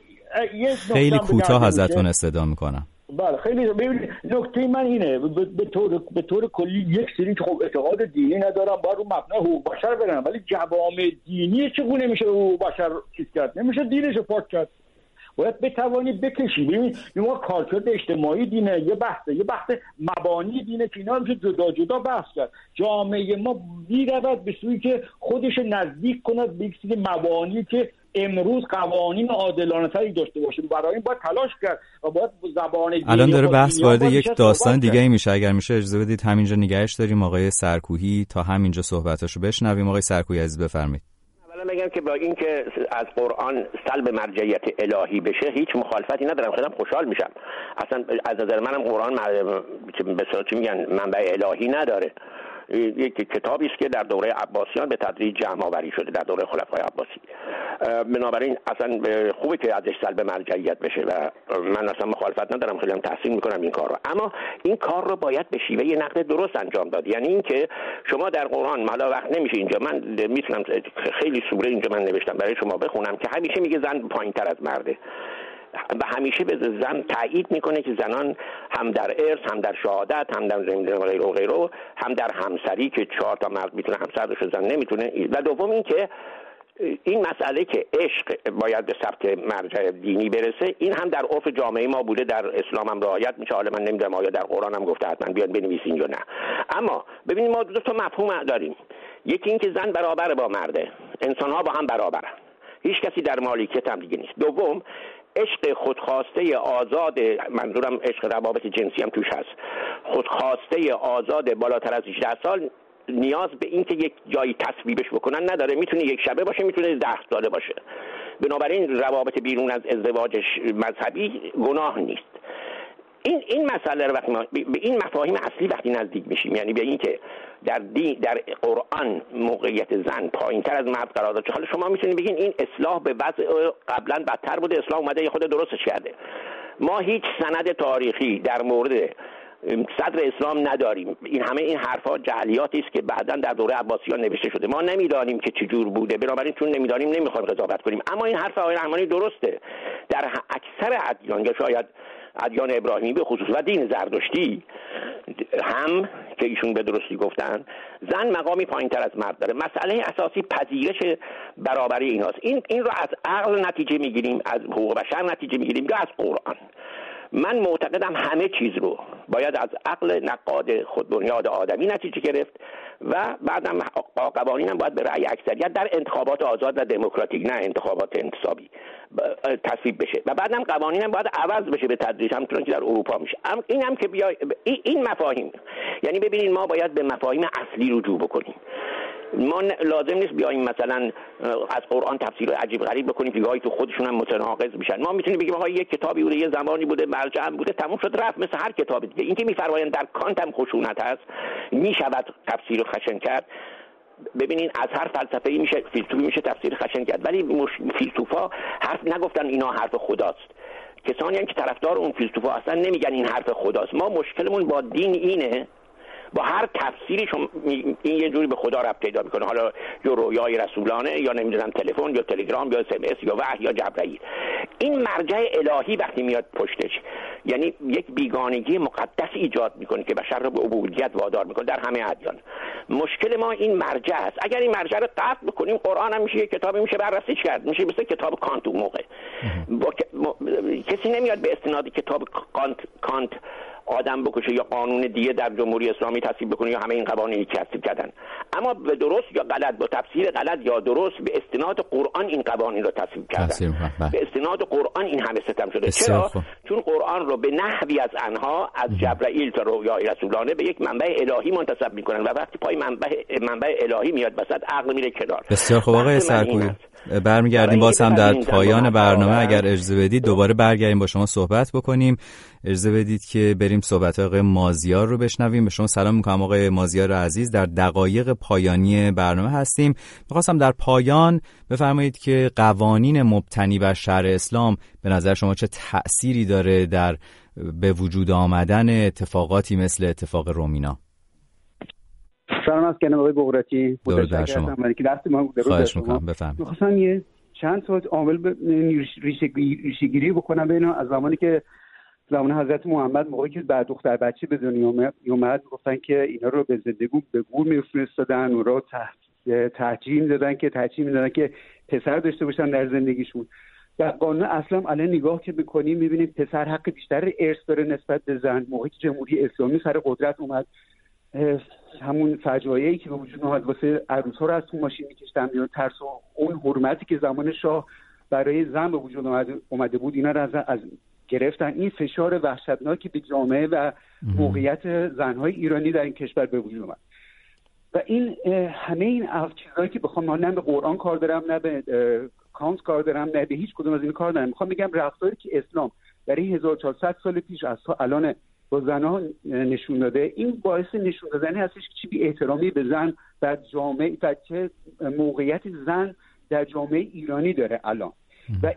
خیلی کوتاه ازتون استدعا میکنم. بله خیلی. ببینید نکته من اینه به طور کلی یک سری خب اعتقاد دینی ندارم، باید رو مبنای حقوق بشر برن، ولی جوامع دینی چگونه میشه حقوق بشر چیز کرد؟ نمیشه دینش رو پاک کرد. باید بتوانی بکشی. ببین ما کارکرد اجتماعی دینه، یه بحث مبانی دینه که اینا میشه جدا جدا بحث کرد. جامعه ما میرود به سوی که خودش نزدیک کند به یک سری مبانی که امروز قوانین عادلانه تری داشته باشه. برای این باید تلاش کرد و باید زبان دینی. الان داره بحث وارد یک داستان دیگه ای میشه. اگر میشه اجازه بدید همینجا نگهش داریم آقای سرکوهی تا همینجا صحبتاشو بشنویم. آقای سرکوهی عزیز بفرمایید. اولا بگم که با اینکه از قرآن سلب مرجعیت الهی بشه هیچ مخالفتی ندارم، خیلی خوشحال میشم. اصلا از نظر منم قرآن به صورت میگن منبع الهی نداره. یک کتابی است که در دوره عباسیان به تدریج جمع آوری شده، در دوره خلفای عباسی. بنابراین اصلا خوبه که ازش سلب مرجعیت بشه و من اصلا مخالفت ندارم، خیلی هم تحسین میکنم این کار رو. اما این کار رو باید به شیوه نقد درست انجام داد. یعنی اینکه شما در قرآن حالا وقت نمیشه اینجا، من میتونم خیلی سوره اینجا من نوشتم برای شما بخونم که همیشه میگه زن پایین‌تر از مرده و همیشه به زن تایید میکنه که زنان هم در ارث، هم در شهادت، هم در غیره و غیره، هم در همسری که 4 تا مرد میتونه همسر بشه زن نمیتونه. و دوم این که این مسئله که عشق باید به ثبت مرجع دینی برسه، این هم در عرف جامعه ما بوده، در اسلام هم رعایت میشه. حالا من نمیدونم آیا در قرآن هم گفته حتما بیاد بنویسین یا نه. اما ببینید ما دو تا مفهوم داریم. یکی این که زن برابر با مرده، انسان ها با هم برابرن، هیچ کسی در مالکیت هم دیگه نیست. دوم عشق خودخواسته آزاد، منظورم عشق روابط جنسی هم توش هست، خودخواسته آزاد بالاتر از 18 سال نیاز به این که یک جایی تصویبش بکنن نداره. میتونه یک شبه باشه، میتونه 10 ساله باشه. بنابراین روابط بیرون از ازدواج مذهبی گناه نیست. این مسئله رو وقتی ما به این مفاهیم اصلی وقتی نزدیک میشیم، یعنی به این که در قرآن موقعیت زن پایین‌تر از مرد قرار داده. حالا شما میتونید بگین این اصلاح به وضع قبلا بدتر بوده، اسلام اومده یه خود درستش کرده. ما هیچ سند تاریخی در مورد صدر اسلام نداریم. این حرفا جعلیاتی است که بعداً در دوره عباسیان نوشته شده. ما نمیدانیم که چجور بوده، بنابراین چون نمیدانیم نمیخوایم قضاوت کنیم. اما این حرف آقای رحمانی درسته. در اکثر ادیان یا شاید ادیان ابراهیمی به خصوص و دین زرتشتی هم که ایشون به درستی گفتن، زن مقامی پایین‌تر از مرد داره. مسئله اساسی پذیرش برابری ایناست. این رو از عقل نتیجه میگیریم، از حقوق بشر نتیجه میگیریم یا از قرآن. من معتقدم همه چیز رو باید از عقل نقاد خودبنیاد آدمی نتیجه گرفت و بعدم قوانین هم باید به رأی اکثریت در انتخابات آزاد و دموکراتیک، نه انتخابات انتصابی، تصویب بشه و بعدم قوانین هم باید عوض بشه به تدریج، همونطور که در اروپا میشه. این هم که این مفاهیم، یعنی ببینید ما باید به مفاهیم اصلی رجوع بکنیم. ما لازم نیست بیایم مثلا از قرآن تفسیر عجیب غریب بکنیم که گاهی تو خودشون هم متناقض میشن. ما میتونیم بگیم آقا یک کتابی بوده، یه زمانی بوده، مرجع بوده، تموم شد رفت، مثل هر کتاب دیگه. این که میفرمایند در کانت هم خشونت هست، میشود تفسیر خشن کرد. ببینین از هر فلسفه‌ای میشه فیلسوفی میشه تفسیر خشن کرد، ولی فیلسوفا حرف نگفتن اینا حرف خداست. کسانی هم که طرفدار اون فیلسوفا هستن نمیگن این حرف خداست. ما مشکلمون با دین اینه، با هر تفسیری این یه جوری به خدا ربط پیدا میکنه، حالا یا رویای رسولانه یا نمیدونم تلفن یا تلگرام یا SMS یا وحی یا جبرئیل. این مرجع الهی وقتی میاد پشتش، یعنی یک بیگانگی مقدس ایجاد میکنه که بشر رو به عبودیت وادار میکنه در همه ادیان. مشکل ما این مرجع است. اگر این مرجع رو قطع بکنیم، قرآن هم میشه یک کتابی میشه بررسیش کرد، میشه مثل کتاب کانت اون موقع. کسی نمیاد به استناد کتاب کانت آدم بکشه یا قانون دیگه در جمهوری اسلامی تصویب بکنه یا همه این قوانینی که تصویب کردن. اما به درست یا غلط، با تفسیر غلط یا درست، به استناد قرآن این قوانین رو تصویب کردن. به استناد قرآن این همه ستم شده. چرا؟ چون قرآن رو به نحوی از آنها از جبرئیل تا رویای رسولانه به یک منبع الهی منتسب میکنن و وقتی پای منبع الهی میاد وسط، عقل میره کنار. بسیار خوب آقای سرکویی، برمیگردیم باز هم در پایان برنامه. اگر اجازه بدید دوباره برگردیم با شما صحبت بکنیم. اجازه بدید که بریم صحبت آقای مازیار رو بشنویم. به شما سلام میکنم آقای مازیار عزیز، در دقایق پایانی برنامه هستیم. میخواستم در پایان بفرمایید که قوانین مبتنی بر شرع اسلام به نظر شما چه تأثیری داره در به وجود آمدن اتفاقاتی مثل اتفاق رومینا؟ سلام از کنم آقای بغراتی، متشکرم شما. من که دست ما خواهش میکنم بفرمایید. می‌خواستم یه چند تا عامل ریشه‌گیری بکنم بین از زمانی که زمان حضرت محمد موقعی که بعد دختر بچه به دنیا اومد گفتن که اینا رو به زندگی به گور میفرستادن، اون رو تحجیم دادن که پسر داشته باشن در زندگیشون. در قانون اصلا الان نگاه که بکنیم می‌بینید پسر حق بیشتر ارث داره نسبت به زن. موقعی که جمهوری اسلامی سر قدرت اومد، همون فجایعی که به وجود اومد واسه عروس‌ها رو از تو ماشین می‌کشتن یا ترس و اون حرمتی که زمان شاه برای زن به وجود اومده بود، اینا رو از گرفتن. این فشار وحشتناکی به جامعه و موقعیت زن‌های ایرانی در این کشور به وجود اومد و این همه این چیزایی که بخوام، نه به قرآن کار دارم، نه به کانت کار دارم، نه به هیچ کدوم از این کار دارم، میخوام بگم رفتاری که اسلام برای 1400 سال پیش از تا الان با زنها نشون داده، این باعث نشون دادن هستش که چه بی احترامی به زن در جامعه و چه موقعیت زن در جامعه ایرانی داره الان و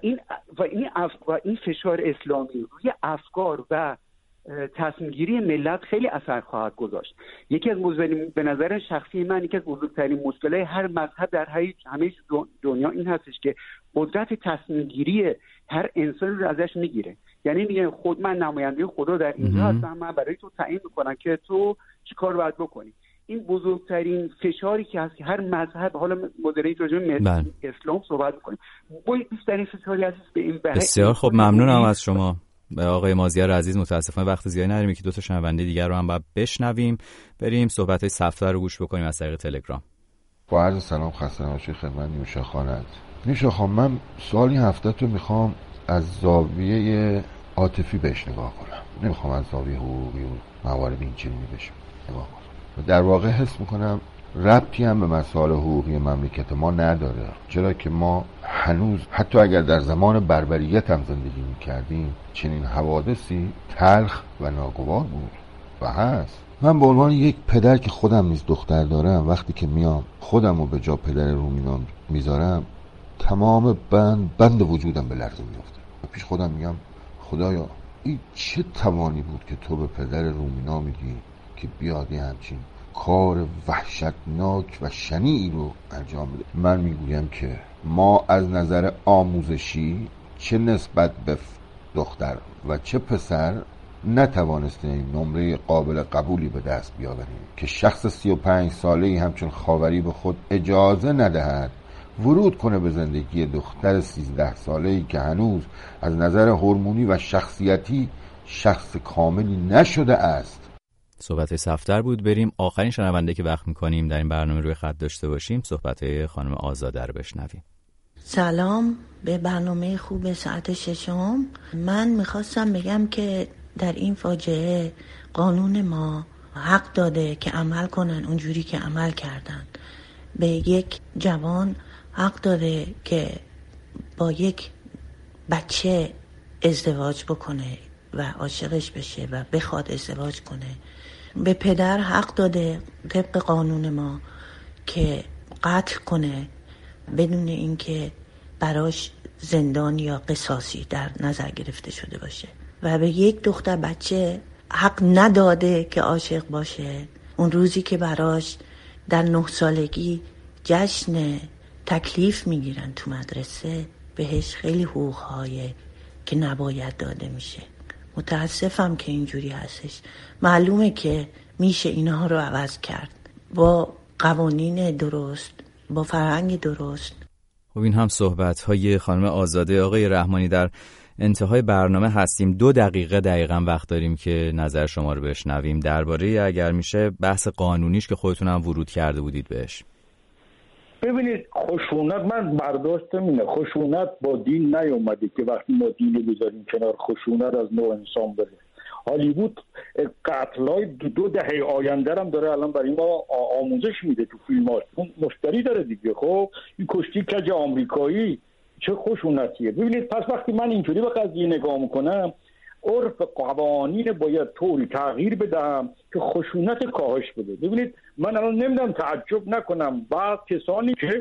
این فشار اسلامی روی افکار و تصمیم گیری ملت خیلی اثر خواهد گذاشت. یکی از به نظر شخصی من یکی از بزرگترین مشکلات هر مذهب در همه دنیا این هستش که قدرت تصمیم گیری هر انسان رو ازش میگیره. یعنی میگه خود من نماینده خدا در اینجا هستم، من برای تو تعیین میکنم که تو چیکار باید بکنی. این بزرگترین فشاری که هست که هر مذهب، حالا مدرنیت راجع به اسلام صحبت میکنه، بیشترین فشاری هست به این بحث. بسیار خب، ممنونم از شما آقای مازیار عزیز. متاسفانه وقت زیادی نداریم که 2 تا شنونده دیگر رو هم باید بشنویم. بریم صحبت‌های صفدر رو گوش بکنیم از طریق تلگرام. با عرض سلام، خسته نباشید خدمت نیوشا خانم. نیوشا خانم، من سوالی هفته تو میخوام از زاویه عاطفی بهش نگاه کنم، نمیخوام از زاویه حقوقی و موارد این چنینی بهش نگاه کنم. در واقع حس میکنم ربطی هم به مسائل حقوقی مملکت ما نداره، چرا که ما هنوز حتی اگر در زمان بربریت هم زندگی میکردیم چنین حوادثی تلخ و ناگوار بود و هست. من به عنوان یک پدر که خودم نیز دختر دارم، وقتی که میام خودم رو به جا پدر رومینا میذارم، تمام بند وجودم به لرزه میفته و پیش خودم میگم خدایا این چه توانی بود که تو به پدر رومینا میدی که بیاد همچین کار وحشتناک و شنیعی رو انجام بده. من میگویم که ما از نظر آموزشی چه نسبت به دختر و چه پسر نتوانستیم نمره قابل قبولی به دست بیاوریم که شخص 35 ساله‌ای همچون خاوری به خود اجازه ندهد ورود کنه به زندگی دختر 13 ساله‌ای که هنوز از نظر هورمونی و شخصیتی شخص کاملی نشده است. صحبت صفدر بود. بریم آخرین شنونده که وقت میکنیم در این برنامه روی خط داشته باشیم، صحبت خانم آزاده رو بشنویم. سلام به برنامه خوب ساعت 6. من میخواستم بگم که در این فاجعه قانون ما حق داده که عمل کنن اونجوری که عمل کردن. به یک جوان حق داده که با یک بچه ازدواج بکنه و عاشقش بشه و بخواد ازدواج کنه. به پدر حق داده طبق قانون ما که قتل کنه بدون اینکه براش زندان یا قصاصی در نظر گرفته شده باشه و به یک دختر بچه حق نداده که عاشق باشه. اون روزی که براش در 9 سالگی جشن تکلیف میگیرن تو مدرسه، بهش خیلی حقوق‌های که نباید داده میشه. متاسفم که اینجوری هستش. معلومه که میشه اینها رو عوض کرد با قوانین درست، با فرهنگ درست. خب این هم صحبت‌های خانم آزاده. آقای رحمانی، در انتهای برنامه هستیم. 2 دقیقه دقیقاً وقت داریم که نظر شما رو بشنویم درباره اگر میشه بحث قانونیش که خودتون هم ورود کرده بودید بهش. ببینید، خشونت من برداشتم اینه، خشونت با دین نیومده که وقتی ما دین رو بذاریم کنار خشونت از نوع انسان بره. هالیوود قتلای 2 دهه آینده هم داره الان برای ما آموزش میده تو فیلماش. اون مشتری داره دیگه. خب این کشتی کج آمریکایی چه خشونتیه. ببینید، پس وقتی من اینجوری به قضیه نگاه میکنم، عرف قوانین باید طوری تغییر بدم که خشونت کاهش بده. ببینید، من الان نمیدونم تعجب نکنم بعض کسانی که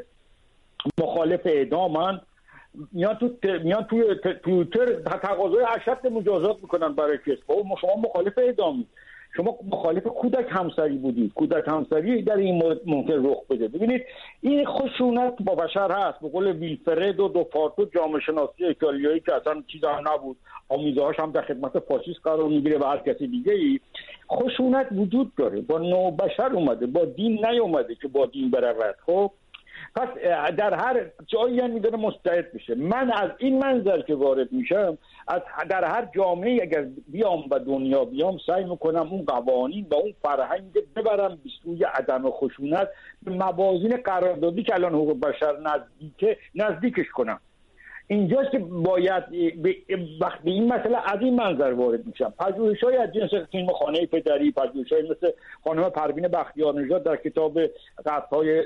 مخالف اعدامن میان توی توییتر تقاضای اشد مجازات میکنن برای کس. شما مخالف اعدامید، شما مخالف کودک همسری بودید، کودک همسری در این مورد ممکن رخ بده. ببینید، این خشونت با بشر هست. به قول ویلفرد و دوپارتو جامعه شناسی ایتالیایی که اصلا چیز هم نبود، آمیزهاش هم در خدمت فاشیست قرار میگیره و هر کسی دیگه ای. خشونت وجود داره، با نوع بشر اومده، با دین نیومده که با دین برود. خب پس در هر جایی هم میدونه مستعد بشه. من از این منظر که وارد میشم، در هر جامعه اگر بیام و دنیا بیام، سعی میکنم اون قوانین و اون فرهنگ ببرم به سوی عدم خشونت، به موازین قراردادی که الان حقوق بشر نزدیکش کنم. اینجاست که باید وقتی این مسئله از این منظر وارد میشم. پژوهش‌های از جنس فیلم خانه پدری، پژوهش‌های مثل خانم پروین بختیارنژاد در کتاب قطع‌های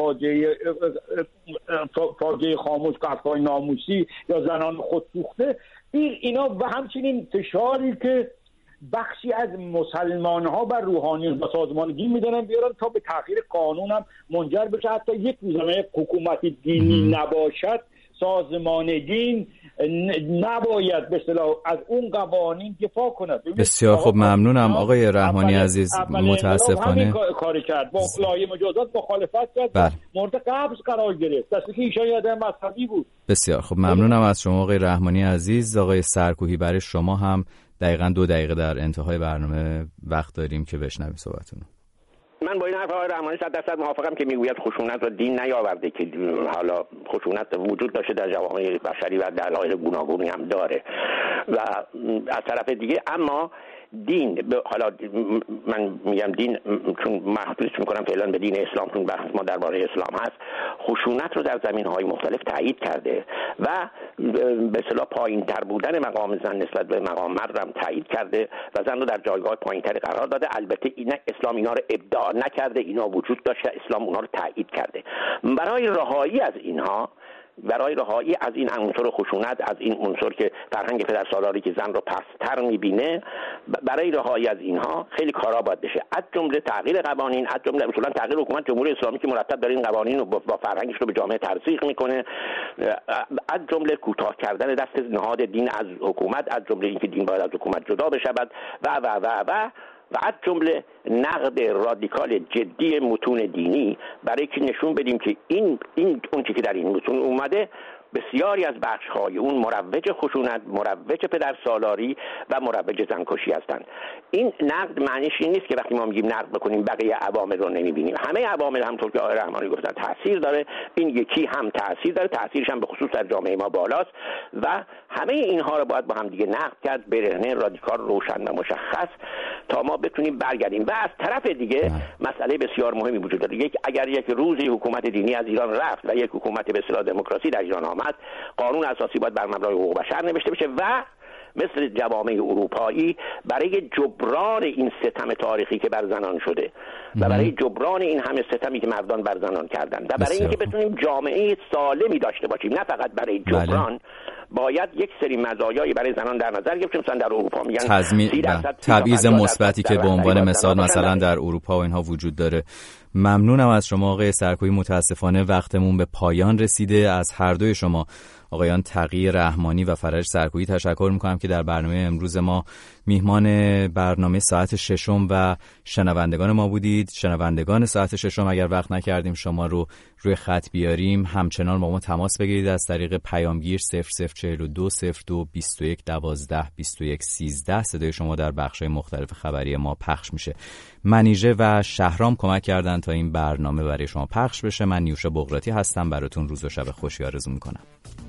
فاجعه خاموش، قطع‌های ناموسی یا زنان خودسوخته، اینا و همچنین فشاری که بخشی از مسلمان‌ها بر روحانیون و سازمان دین میدونن بیارن تا به تغییر قانون هم منجر بشه. حتی یک روزنامه حکومتی دینی نباشد، سازمان دین نباید به اصطلاح از اون قوانین دفاع کند. بسیار خوب، ممنونم آقای رحمانی عزیز. متاسفانه کاری کرد، با لایحه مجازات مخالفت کرد، مورد قبض قرار گرفت، دستی که ایشان یادم مذهبی بود. بسیار خوب، ممنونم از شما آقای رحمانی عزیز. آقای سرکوهی، برای شما هم دقیقاً 2 دقیقه در انتهای برنامه وقت داریم که بشنویم صحبتتون. من با این حرف آقای رحمانی 100% موافقم که میگوید خشونت را دین نیاورده، که حالا خشونت وجود داشته در جوامع بشری و دلایل گوناگونی هم داره و از طرف دیگه اما دین، حالا من میگم دین چون محدودش میکنم فعلا به دین اسلام، چون بحث ما درباره اسلام هست، خشونت رو در زمینه‌های مختلف تایید کرده و به اصطلاح پایین‌تر بودن مقام زن نسبت به مقام مرد هم تایید کرده و زن رو در جایگاه پایین‌تری قرار داده. البته این اسلام اینا رو ابداع نکرده، اینا وجود داشته، اسلام اونا رو تایید کرده. برای رهایی از این عنصر خشونت، از این عنصر که فرهنگ پدرسالاری که زن رو پست‌تر می‌بینه، برای رهایی از اینها خیلی کارا باید بشه، از جمله تغییر قوانین، از جمله اصولا تغییر حکومت جمهوری اسلامی که مرتب داره این قوانین رو با فرهنگش رو به جامعه ترسیخ میکنه، از جمله کوتاه کردن دست نهاد دین از حکومت، از جمله اینکه دین باید از حکومت جدا بشود و از جمله نقد رادیکال جدی متون دینی، برای که نشون بدیم که این اون چیزی که در این متون اومده بسیاری از بخش‌های اون مروج خشونت، مروج پدرسالاری و مروج زنکشی هستند. این نقد معنیش این نیست که وقتی ما میگیم نقد بکنیم بقیه عوامل رو نمی‌بینیم. همه عوامل همونطور که آقای رحمانی گفتن تاثیر داره، این یکی هم تاثیر داره، تاثیرش هم به خصوص در جامعه ما بالاست و همه اینها رو باید با هم دیگه نقد کرد، برهنه، رادیکال، روشن و مشخص، تا ما بتونیم برگردیم. و از طرف دیگه مسئله بسیار مهمی وجود داره. اگر یک روزی حکومت دینی از ایران رفت و یک حکومت به اصطلاح دموکراسی در ایران آمد، قانون اساسی باید بر مبنای حقوق بشر نوشته بشه و مثل جوامع اروپایی برای جبران این ستم تاریخی که بر زنان شده و برای جبران این همه ستمی که مردان بر زنان کردن و برای اینکه بتونیم جامعه سالمی داشته باشیم، نه فقط برای جبران، باید یک سری مزایایی برای زنان در نظر گرفت. مثلا در اروپا میگن تبعیض مثبتی که به عنوان مثال مثلا در اروپا و اینها وجود داره. ممنونم از شما آقای سرکوهی. متاسفانه وقتمون به پایان رسیده. از هر دوی شما آقایان تقی رحمانی و فرج سرکوهی تشکر میکنم که در برنامه امروز ما میهمان برنامه ساعت ششم و شنوندگان ما بودید. شنوندگان ساعت ششم، اگر وقت نکردیم شما رو روی خط بیاریم، همچنان با ما تماس بگیرید از طریق پیامگیر 0042 02 21 12 21 13. صدای شما در بخش‌های مختلف خبری ما پخش میشه. منیژه و شهرام کمک کردن تا این برنامه برای شما پخش بشه. من نیوشا بغراتی هستم، براتون روز و شب خوشی آرزو میکنم.